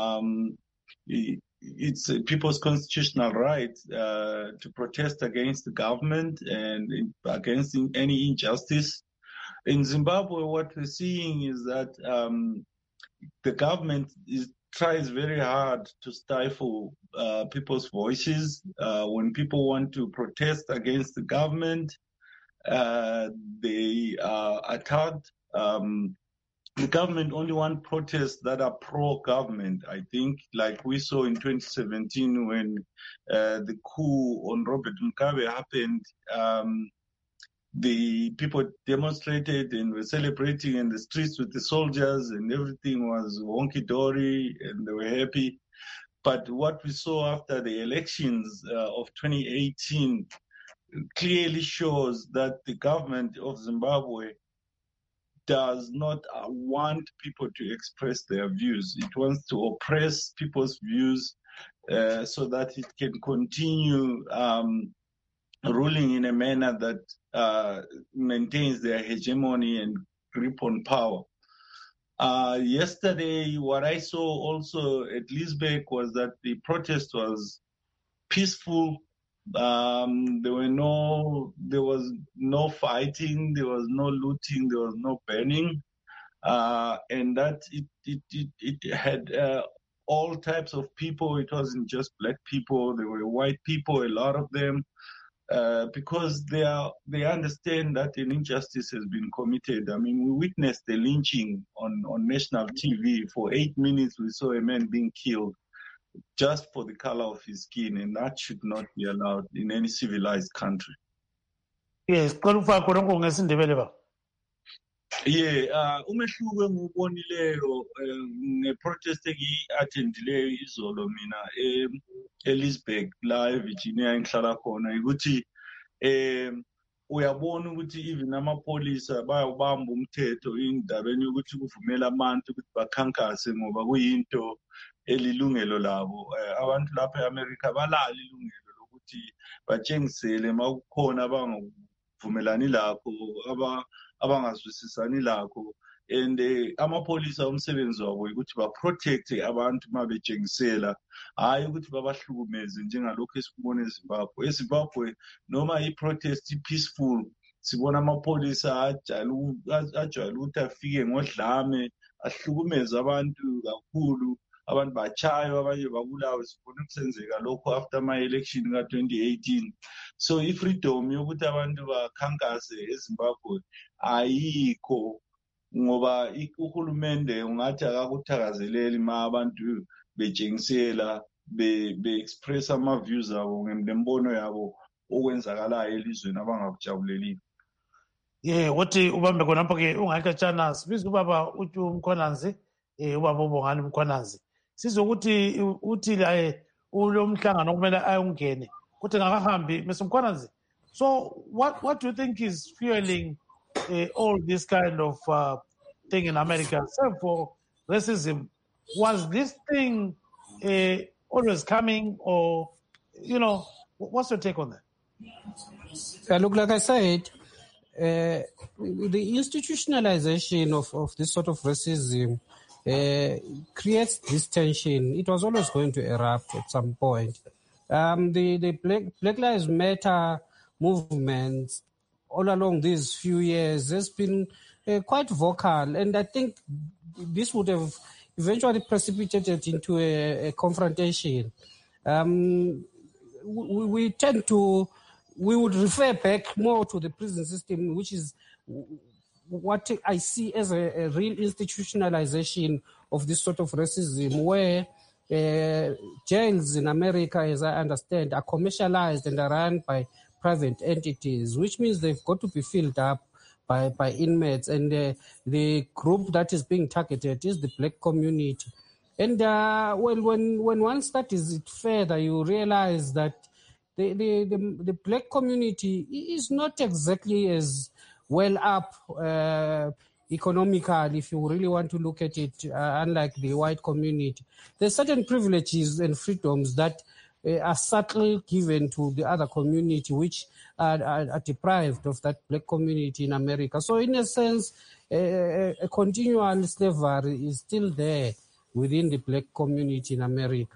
It's people's constitutional right to protest against the government and against any injustice. In Zimbabwe, what we're seeing is that the government tries very hard to stifle people's voices. When people want to protest against the government, they are attacked. The government only want protests that are pro-government, I think, like we saw in 2017 when the coup on Robert Mugabe happened. The people demonstrated and were celebrating in the streets with the soldiers and everything was honky-dory and they were happy. But what we saw after the elections of 2018 clearly shows that the government of Zimbabwe does not want people to express their views. It wants to oppress people's views so that it can continue ruling in a manner that maintains their hegemony and grip on power. Yesterday, what I saw also at Liesbeek was that the protest was peaceful. There was no fighting, there was no looting, there was no burning, and that it had all types of people. It wasn't just black people; there were white people, a lot of them. Because they understand that an injustice has been committed. I mean, we witnessed the lynching on national TV. For 8 minutes, we saw a man being killed just for the color of his skin, and that should not be allowed in any civilized country. Yes, yeah, umehluko engubonileyo ngeprotest engiyi-attendileyo izolo mina eLiesbeek la eVirginia engihlala khona ukuthi uyabona ukuthi even amapolisa bayawubamba umthetho indabeni yokuthi kuvumela abantu ukuthi bakhankase ngoba kuyinto elilungelo labo. Abantu lapha eAmerica balalo ilungelo lokuthi batshengisele makukhona abangavumelani lakho abangazwisisani lakho, and amapolisa umsebenzi wabo ukuthi baprotecte abantu mabetshengisela, hayi ukuthi babahlukumeze njengalokho esikubona eZimbabwe. eZimbabwe noma iprotest peaceful, sibona amapolisa ajwayele ukuthi afike ngodlame ahlukumeze abantu kakhulu, abantu bachaywa, abanye babulawe. Sibona kusenzeka lokho after ama-election ka-2018. So i-freedom yokuthi abantu bakhankase eZimbabwe ayikho ngoba uhulumende ungathi akakuthakazeleli ma abantu betshengisela be-express ama-views abo ngembono yabo okwenzakalayo elizweni abangakujabulelile. Yeah, uthi ubambe khonapho-ke ungayixetshana sibiza ubaba uthi uMkhwananzi ubaba uBongani Mkhwananzi sizokuthi uthi ulo mhlangano kumele ayongene kuthi ngakahambi Mr. Mkhwananzi. So what do you think is fueling all this kind of thing in America? Except for racism, was this thing always coming, or what's your take on that? Look, like I said, the institutionalization of this sort of racism creates this tension. It was always going to erupt at some point. The Black Lives Matter movements all along these few years has been quite vocal, and I think this would have eventually precipitated into a confrontation. We would refer back more to the prison system, which is what I see as a real institutionalization of this sort of racism, where jails in America, as I understand, are commercialized and are run by private entities, which means they've got to be filled up by inmates, and the group that is being targeted is the black community. And when one studies it further, you realize that the black community is not exactly as well up economically, if you really want to look at it, unlike the white community. There's certain privileges and freedoms that are subtly given to the other community, which are deprived of that black community in America. So in a sense, a continual slavery is still there within the black community in America.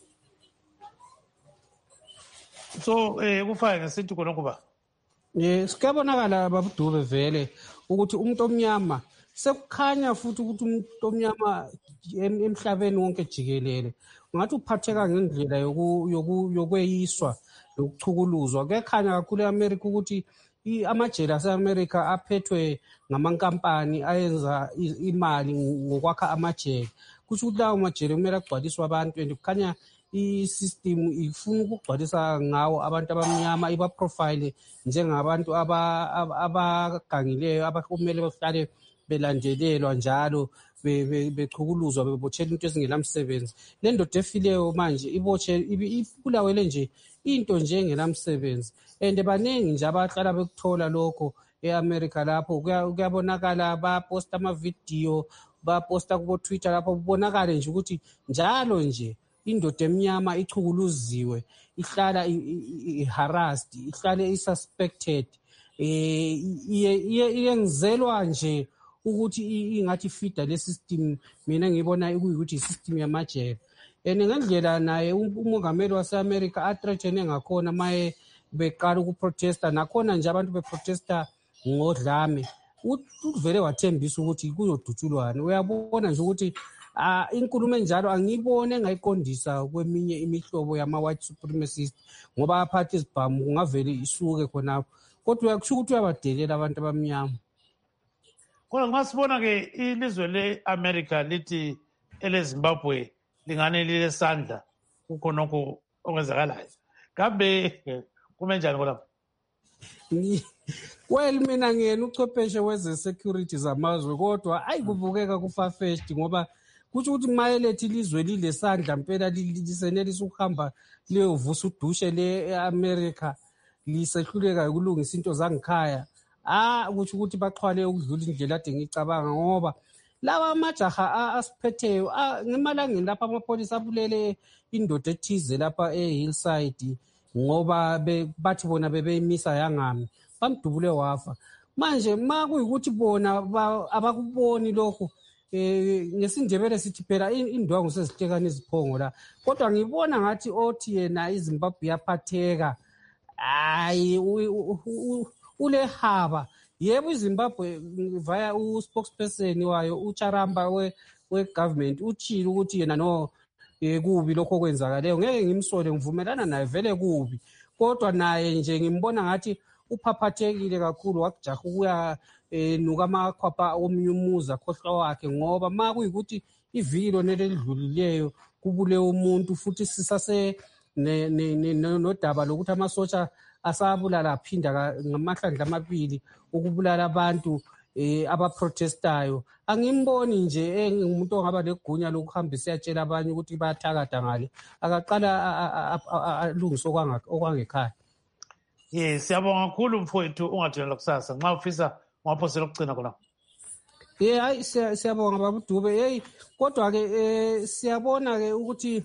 So kufake ngesithi khona kuba sikuyabonakala babudube vele ukuthi umuntu omnyama sekukhanya futhi ukuthi umuntu omnyama emhlabeni wonke jikelele ngathi uphatheka ngendlela yokweyiswa lokuchukuluzwa. Kuyakhanya kakhulu eAmerica ukuthi amajele aseAmerica aphethwe ngamankampani ayenza imali ngokwakha amajele. Kusho ukuthi lawo majele kumele agcwaliswe abantu, and kukhanya i-system ifuna ukugcwalisa ngawo abantu abamnyama, ibaprofile njengabantu abagangileyo abakumele bahlale belandelelwa njalo bechukuluzwa bebotshelwa into ezingelamsebenzi. Le ndoda efileyo manje ibulawele nje into nje engelamsebenzi, and baningi nje abahlala bekuthola lokho eAmerica lapho. Kuyabonakala baposta amavidiyo, baposta kubo-Twitter lapho kubonakale nje ukuthi njalo nje indoda emnyama ichukuluziwe, ihlala i-harassed, ihlala i-suspected, iyengizelwa nje ukuthi ingathi fida le system. Mina ngibona kuyikuthi i-system yamajele, and ngendlela naye umongameli wase-America athreathene ngakhona maye beqala ukuprotesta, nakhona nje abantu beprotesta ngodlame, uvele wathembisa ukuthi kuyodutshulwana. Uyabona nje ukuthi inkulumo enjalo angiyibone engayiqondisa kweminye imihlobo yama-white supremacist, ngoba aphathe izibhamu kungavele isuke khonapho, kodwa kusho ukuthi uyabadelela abantu abamnyama. Kodwa nxa sibona-ke ilizwe le-America lithi ele-Zimbabwe lingane lilesandla kukhonokho okwenzakalayo, kambe kume njani khonapho? Well, mina ngiyena uchwepheshe weze-security zamazwe, kodwa ayikubukeka ku-far-fetched, ngoba kutsho ukuthi mayelethe ilizwe lilesandla mpela lisenelisa ukuhamba liyovusa udushe le-America, lisehluleka ukulungisa into zangikhaya, kutsho ukuthi baxhwale ukudlula indlela ade ngicabanga, ngoba lawa amajaha asiphetheyo ngemalangeni lapha amapholisa abulele indoda ethize lapha e-Hillside ngoba bathi bona bebeyimisa yangami, bamdubule wafa. Manje ma kuyikuthi bona abakuboni lokho, ngesindebele sithi phela indwangu sezihlekana iziphongo la, kodwa ngibona ngathi othi yena iZimbabwe yaphatheka, hayi ulehaba. Yebo, iZimbabwe via u-spokesperson wayo uCharamba we-government utshile ukuthi yena no kubi lokho kwenzakaleyo, ngeke ngimsole, ngivumelana naye, vele kubi, kodwa naye nje ngimbona ngathi uphaphathekile kakhulu, wakujaha ukuya nuka amakhwapha omunye umuzi akhohlwa wakhe, ngoba ma kuyikuthi iviki lona elidlulileyo kubule umuntu, futhi sisase nodaba lokuthi amasotsha asabulala aphinda ngamahlandla amabili ukubulala abantu abaprotestayo. Angimboni nje engumuntu ongaba legunya lokuhambisa yatshela abanye ukuthi bayathakada ngale, akaqala alungise okwangekhaya. Yes, siyabonga kakhulu mfowethu, ungathula kusasa nxa ufisa ungaphosela ukugcina khona. Hayi siyabonga babudube. Kodwa-ke siyabona-ke ukuthi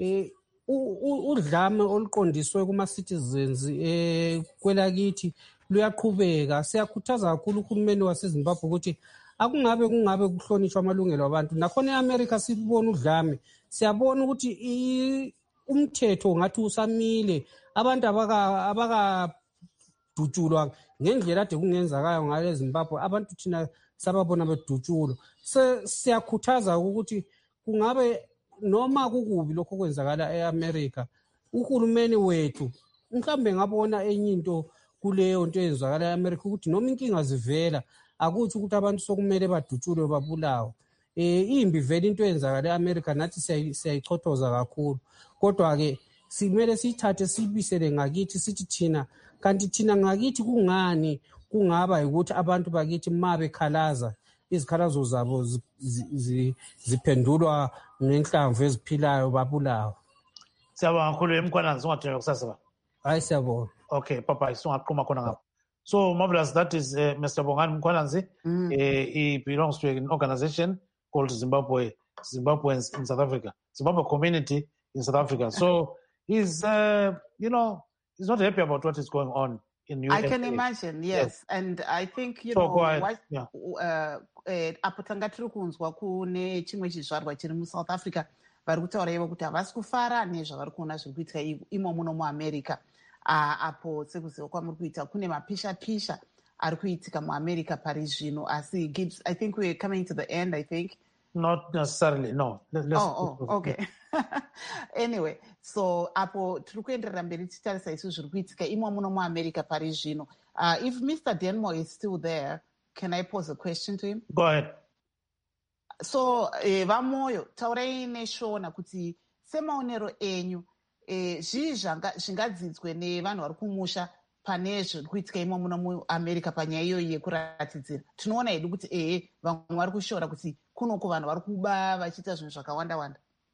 udlame oluqondiswe kuma-citizens kwelakithi luyaqhubeka. Siyakhuthaza kakhulu uhulumeni waseZimbabwe ukuthi kungabe kuhlonishwa amalungelo abantu. Nakhona e-America sibona udlame, siyabona ukuthi umthetho ngathi usamile, abantu abakadutshulwa ngendlela ade kungenzakayo ngale Zimbabwe, abantu thina sababona bedutshulwa. Siyakhuthaza ukuthi kungabe noma kukubi lokho kwenzakala e-America, uhulumeni wethu mhlambe ngabona enye into kuleyo nto eyenzakala e-America, ukuthi noma inkinga zivela akuthi ukuthi abantu sokumele badutshulwe babulawe. Imbi vele into eyenzakala e-America, nathi siyayichothoza kakhulu, kodwa-ke simele siyithathe siyibisele ngakithi, sithi thina kanti thina ngakithi kungani kungaba ukuthi abantu bakithi ma bekhalaza izikhalazo zabo ziphendulwa ngenhlamvu eziphilayo babulawa. Siyabonga kakhulu eMkhwananzi, ungathini kusasa ba? Hayi siyabonga. Okay, papa isungaqhuma khona ngapha. So marvelous, that is Mr. Bongani Mkhwananzi. He belongs to an organization called Zimbabweans in South Africa, Zimbabwe Community in South Africa. So he's he's not happy about what is going on in USA. I can imagine, yes. And I think apo tanga tiri kunzwa kune chimwe chizvarwa chiri muSouth Africa vari kutaura ivo kuti havasi kufara nezvavari kuona zviri kuitika imo muno muAmerica. Apo sekuziva kwamuri kuita kune mapisha ari kuitika muAmerica pari zvino, asi Gibbs, I think we're coming to the end, I think. Not necessarily, no. Okay. Anyway, so apo tiri kuenderera mberi tichitarisa isu zviri kuitika imo muno muAmerica pari zvino. If Mr. Denmo is still there, can I pose a question to him? Go ahead. So vamoyo taurai neshona kuti semaonero enyu zvii zvingadzidzwe nevanhu vari kumusha pane zviri kuitika imo muno muAmerica panyaya iyoyi yekuratidzira. Tinoona hedu kuti vamwe vari kushora kuti kunoko vanhu vari kuba vachiita zvinhu zvakawanda.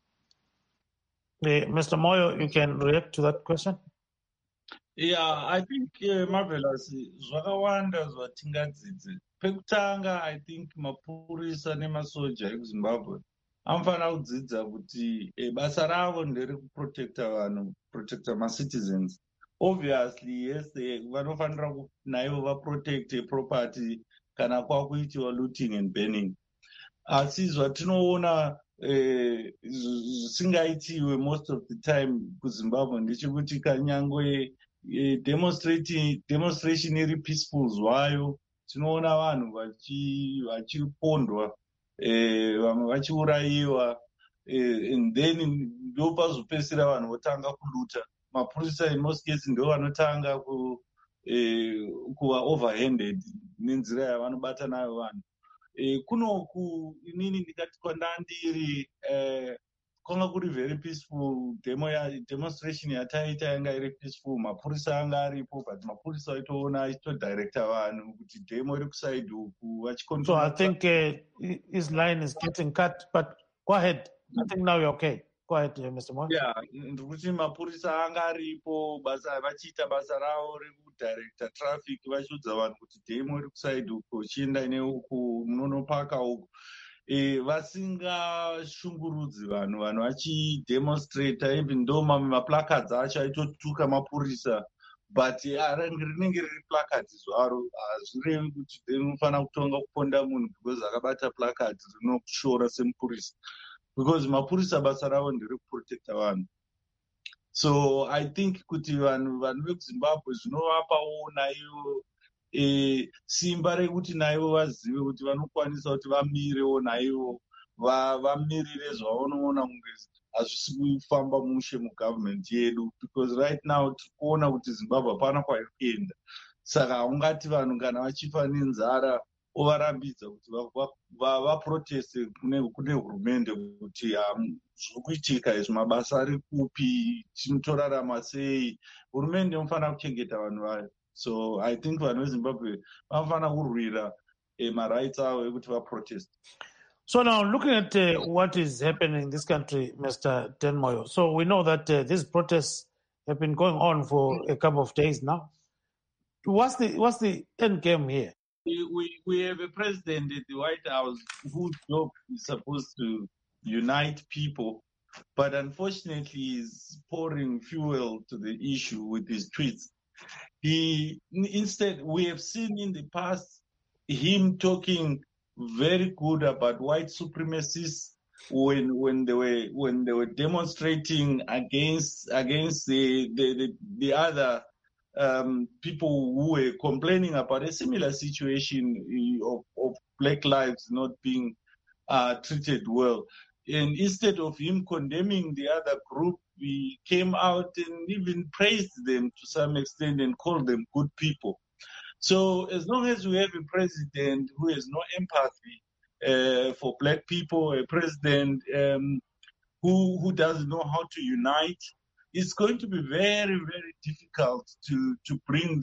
Mr. Moyo, you can react to that question. Yeah, I think marvelous zvakawanda zvatingadzidze. Pekutanga, I think mapurisa nemasoja ekuZimbabwe anofanira kudzidza kuti basa ravo ndere kuprotecta vanhu, protecta macitizens. Obviously, yes, vanofanira naivo vaprotecte property kana kwakuitiwa looting and burning. Asi zvatinoona zvisingaitiwe most of the time kuZimbabwe ndechekuti kanyangwe demonstration iri peaceful zvayo, tinoona vanhu vachipondwa, vamwe vachiurayiwa, and then ndo pazopedzisira vanhu votanga kuluta. Mapurisa in most cases ndo vanotanga kuva overhanded nenzira yavanobata nayo vanhu. Kunoku inini ndikati kwandandiri kwanga kuri very peaceful, demonstration yataita yanga iri peaceful, mapurisa anga aripo, but mapurisa aitoona achitodirecta vanhu kuti demo iri kusaidi uku vachikontrol. So I think his line is getting cut, but go ahead. I think now you're okay. Go ahead, Mr. Moyo. Yeah, ndikuti mapurisa anga aripo, vachiita basa ravo rekudirecta traffic, vachiudza vanhu kuti demo iri kusaidi uku chienda neuku munonopaka uku. Vasingashungurudzi vanhu vachidemonstrata, even though mamwe maplacards acho aitotuka mapurisa, but rinenge riri placards zvaro, hazvirevi kuti rinofanira kutonga kuponda munhu because akabata placards rinokushora semupurisa, because mapurisa basa ravo ndere kuprotecta vanhu. So I think kuti vanhu vekuZimbabwe zvinovapawo naivo simba rekuti naivo vazive kuti vanokwanisa kuti vamirewo naivo vamirire zvavanoona kunge hazvisi kufamba mushe mugovernment yedu, because right now tirikuona kuti Zimbabwe hapana kwairi kuenda. Saka haungati vanhu kana vachifa nenzara ovarambidza kuti vaproteste kune hurumende kuti zviri kuitika izvi, mabasa ari kupi, tinotorarama sei. Hurumende inofanira kuchengeta vanhu vayo. So I think vanhu veZimbabwe vanofanira kurwira marights avo ekuti vaprotest. So now looking at what is happening in this country, Mr. Denmoyo, so we know that these protests have been going on for a couple of days now. What's the end game here? We have a president at the White House whose job is supposed to unite people, but unfortunately is pouring fuel to the issue with his tweets. Instead, we have seen in the past him talking very good about white supremacists when they were demonstrating against the other people who were complaining about a similar situation of black lives not being treated well. And instead of him condemning the other group, he came out and even praised them to some extent and called them good people. So as long as we have a president who has no empathy for black people, a president who doesn't know how to unite, it's going to be very, very difficult to bring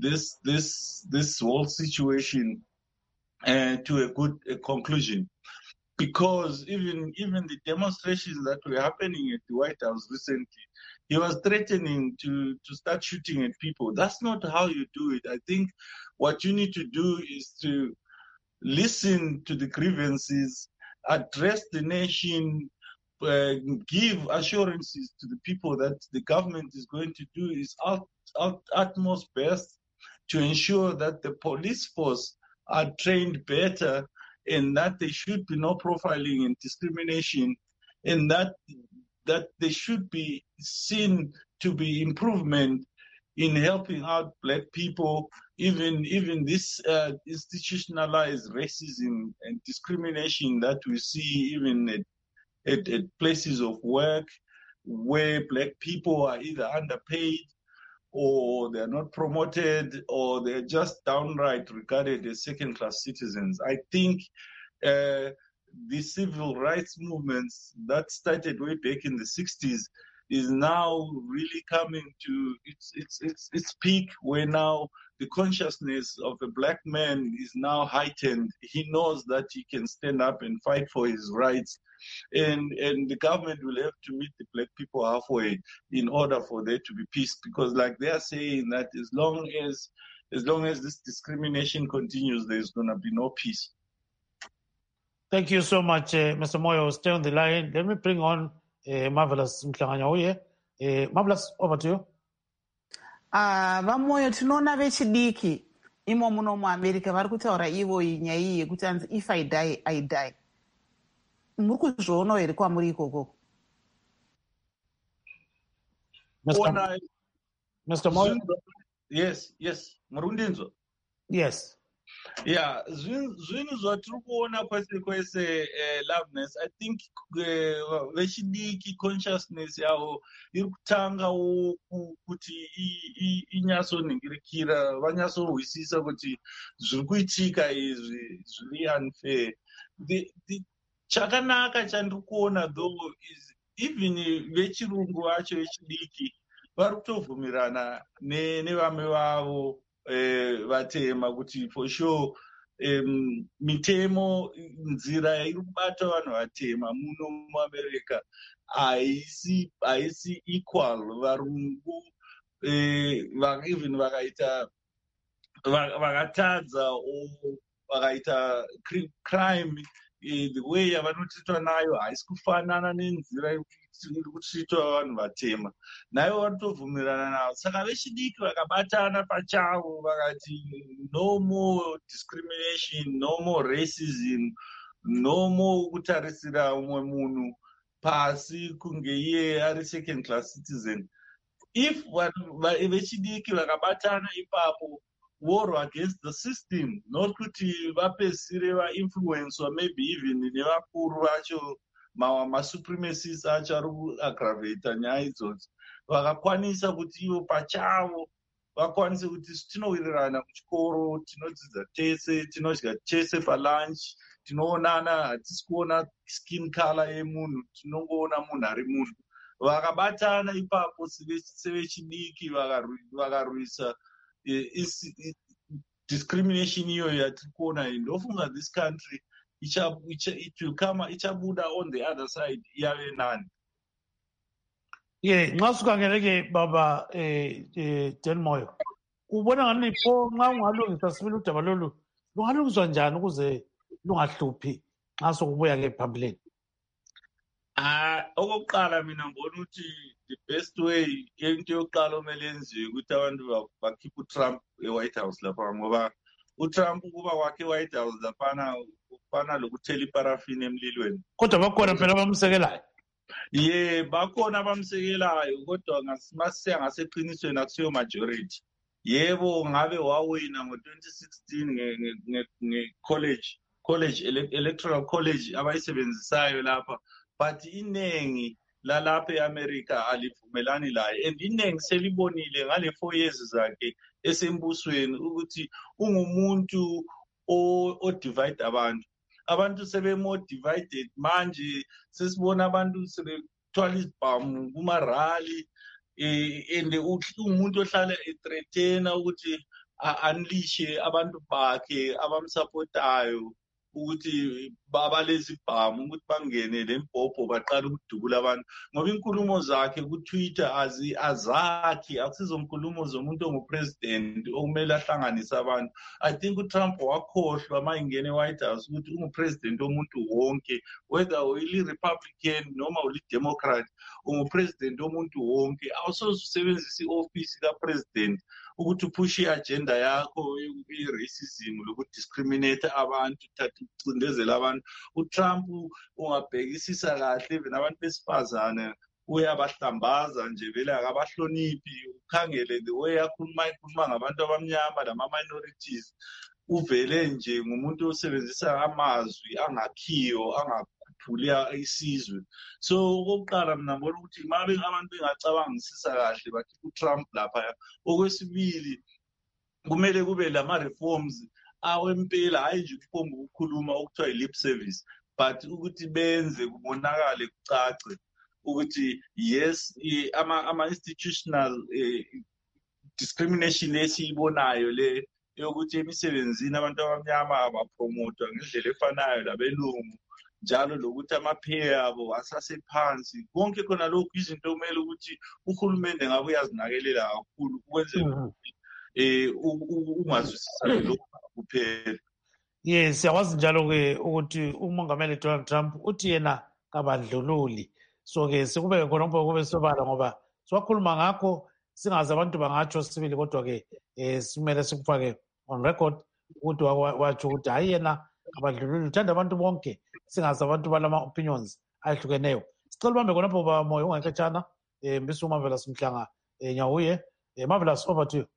this whole situation to a good conclusion. Because even the demonstrations that were happening at the White House recently, he was threatening to start shooting at people. That's not how you do it. I think what you need to do is to listen to the grievances, address the nation, give assurances to the people that the government is going to do its utmost best to ensure that the police force are trained better, and that there should be no profiling and discrimination, and that there should be seen to be improvement in helping out black people, even this institutionalized racism and discrimination that we see even at places of work where black people are either underpaid or they're not promoted, or they're just downright regarded as second-class citizens. I think the civil rights movements that started way back in the 60s is now really coming to its peak, where now the consciousness of a black man is now heightened. He knows that he can stand up and fight for his rights, and the government will have to meet the black people halfway in order for there to be peace. Because, like they are saying, that as long as this discrimination continues, there's going to be no peace. Thank you so much, Mr. Moyo. Stay on the line. Let me bring on Marvelous Mhlanganya. Marvelous, over to you. Vamoyo tinoona vechidiki imo muno muamerica vari kutaura ivo nyaya iyi yekuti anzi if I die, I die. Muri kuzvionawo here kwamuri ikoko? Mr. Moyo? Yes, Murundinzo. Yes. Yeah, zvinhu zvatiri kuona kwese Loveness, I think vechidiki consciousness yavo iri kutangawo kuti inyatsoningirikira, vanyatsorwisisa kuti zviri kuitika izvi zviri unfair. Chakanaka chandiri kuona though is even vechirungu vacho vechidiki vari kutovhumirana nevamwe vavo vatema kuti for sure mitemo, nzira iri kubata vanhu vatema muno muamerica haisi equal. Varungu even vakatadza vakaita crime, the way yavanotitwa nayo haisi kufanana nenzira iri kutitwa vanhu vatema. Naivo vanotovhumirana navo. Saka vechidiki vakabatana pachavo vakati no more discrimination, no more racism, no more kutarisira umwe munhu pasi kunge iye ari second class citizen. If vechidiki vakabatana ipapo, war against the system, not kuti vapedzisire vainfluencwa maybe even nevakuru vacho, masupremacists acho ari kuaggravata nyaya idzodzo, vakakwanisa kuti ivo pachavo vakwanise kuti tinowirirana kuchikoro, tinodzidza tese, tinodya chese palunch, tinoonana, hatisi kuona skin color yemunhu, tinongoona munhu ari munhu. Vakabatana ipapo sevechidiki vakarwisa discrimination iyoyo yatiri kuona, ndofunga this country ichabuda on the other side yave nani. Nxa sukhangeleke baba Dan Moyo, ubona ngani pho nxa ungalungisa sibili udaba lolu lungalungiswa njani ukuze lungahluphi nxa sokubuya-ke phambili? Okokuqala mina ngibona ukuthi the best way, into yokuqala omele yenziwe ukuthi abantu bakhiphe uTrump e-White House lapha, ngoba uTrump ukuba kwakhe e-White House laphana kufana lokuthela iparafini emlilweni. Kodwa bakhona phela abamsekelayo. Bakhona abamsekelayo kodwa masiya ngaseqinisweni akusiyo majority. Yebo ngabe wawina ngo-2016 nge-college electoral college abayisebenzisayo lapha, but inengi lalapha e-America alivumelani laye, and inengi selibonile ngale 4 years zakhe esembusweni ukuthi ungumuntu o-divide abantu sebe-more divided manje. Sesibona abantu sebethwala izibhamu kuma-rally, and umuntu ohlala ethreatena ukuthi unleashe abantu bakhe abamsupportayo ukuthi babalezi ibhamu ukuthi bangene lembhobho baqala ukudubula abantu, ngoba inkulumo zakhe ku-Twitter azakhi akusizonkulumo zomuntu ongupresident okumele ahlanganise abantu. I think uTrump wakhohlwa uma ingene e-White House ukuthi ungupresident womuntu wonke, whether uli-Republican noma uli-Democrat, ungupresident womuntu wonke. Awusoze usebenzise i-ofisi kapresident ukuthi uphushe i-agenda yakho i-racism lokudiscriminate abantu, uthatha ukucindezela abantu. UTrump ungabhekisisa kahle even abantu besifazane uyabahlambaza nje, vele akabahloniphi. Ukhangele the way akhuluma ngabantu abamnyama nama-minorities, uvele nje ngumuntu osebenzisa amazwi angakhiyo angakhuphula isizwe. So okokuqala mina ngibona ukuthi mabe abantu bengacabangisisa kahle bathi uTrump lapha. Okwesibili kumele kube lama-reforms awempela, hayi nje ukuphomba ukukhuluma okuthiwa i-lip service, but ukuthi benze kubonakale kucace ukuthi yes ama-institutional discrimination esiyibonayo le yokuthi emisebenzini abantu abamnyama abapromotwa ngendlela efanayo labelungu, njalo lokuthi ama-pay abo asasephansi. Konke khona lokhu izinto kumele ukuthi uhulumende ngabe uyazinakelela kakhulu ukwenzela ungazwisisani lokhu kuphela. Yes, siyakwazi njalo-ke ukuthi umongameli Donald Trump uthi yena kabandlululi. So-ke sikube khonapho kube sobala ngoba siwakhuluma ngakho singazi abantu bangatsho sibili, kodwa-ke simele sikufake on record ukuthi watsho ukuthi hayi yena kabandlululi, uthanda abantu bonke, singazi abantu balama-opinions ayehlukeneyo. Sicela ubambe khonapho bamoya ungaketshana Mr. Marvelous Mhlanga Nyawuye. Marvelous, over to you.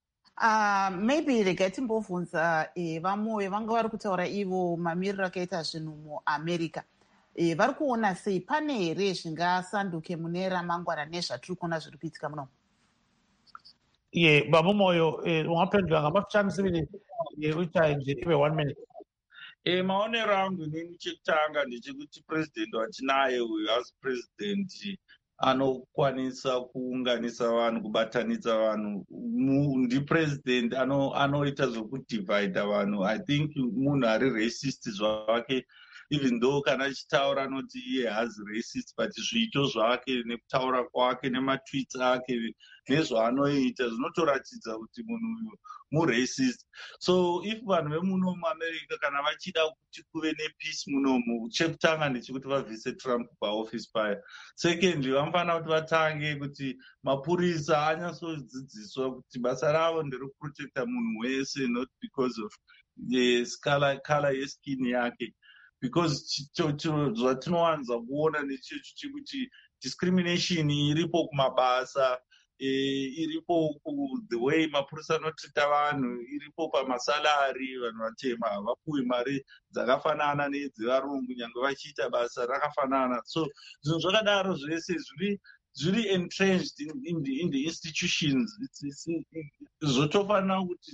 Maybe regati mbovhunza vamoyo vanga vari kutaura ivo mamiriro akaita zvinhu muamerica, vari kuona sei pane here zvingasanduke mune ramangwana nezvatiri kuona zviri kuitika muno? Baba Moyo, ungaphendula ngamafitshane sibili uchaye nje ibe 1 minute. Maonero angu inini chekutanga ndechekuti president watinaye uyu as president anokwanisa kuunganisa vanhu, kubatanidza vanhu. Ndipresident anoita zvokudivhaidha vanhu. I think munhu ari racist zvake, even though kana achitaura anoti iye hazi racist, but zviito zvake nekutaura kwake nematweets ake nezvaanoita zvinotoratidza kuti munhu uyu muracist. So if vanhu vemuno muamerica kana vachida kuti kuve nepeace munomu, chekutanga ndechekuti vabvise Trump paoffice paya. Secondly, vanofanira kuti vatange kuti mapurisa anyatsodzidziswa kuti basa ravo nderekuprotecta munhu wese, not because of color yeskin yake, because zvatinowanza kuona nechecho chekuti discrimination iripo kumabasa, iripo the way mapurisa anotrita vanhu, iripo pamasalari. Vanhu vatema havapuwi mari dzakafanana nedzevarungu nyange vachiita basa rakafanana. So zvinhu zvakadaro zvese zviri entrenched in the institutions. Zvotofanira kuti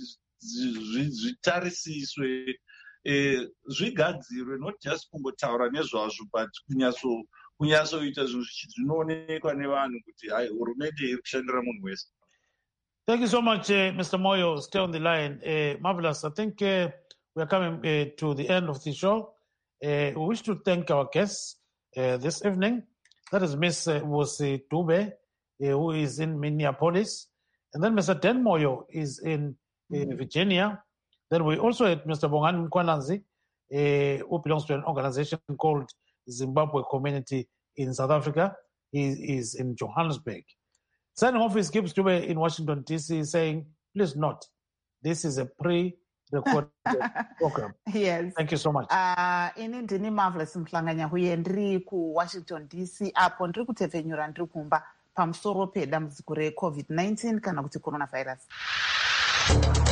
zvitarisiswe, zvigadzirwe, not just kungotaura nezvazvo, but kunyatsoita zvinhu zvinoonekwa nevanhu kuti hai hurumende iri kushandira munhu wese. Thank you so much, Mr. Moyo. Stay on the line. Marvelous, I think we are coming to the end of the show. We wish to thank our guests this evening. That is Ms. Wosi Dube, who is in Minneapolis. And then Mr. Den Moyo is in Virginia. Then we also had Mr. Bongani Mkwananzi, who belongs to an organization called Zimbabwe Community in South Africa. He is in Johannesburg. Signing off is Gibbs Dube in Washington, D.C., saying, please note, this is a pre record the program. Yes. Thank you so much. Ini ndini Marvelous Mhlanganya huye ndiri kuWashington DC apo ndiri kutevhenyura ndiri kumba pamusoro pedambudziko reCovid-19 kana kuti coronavirus.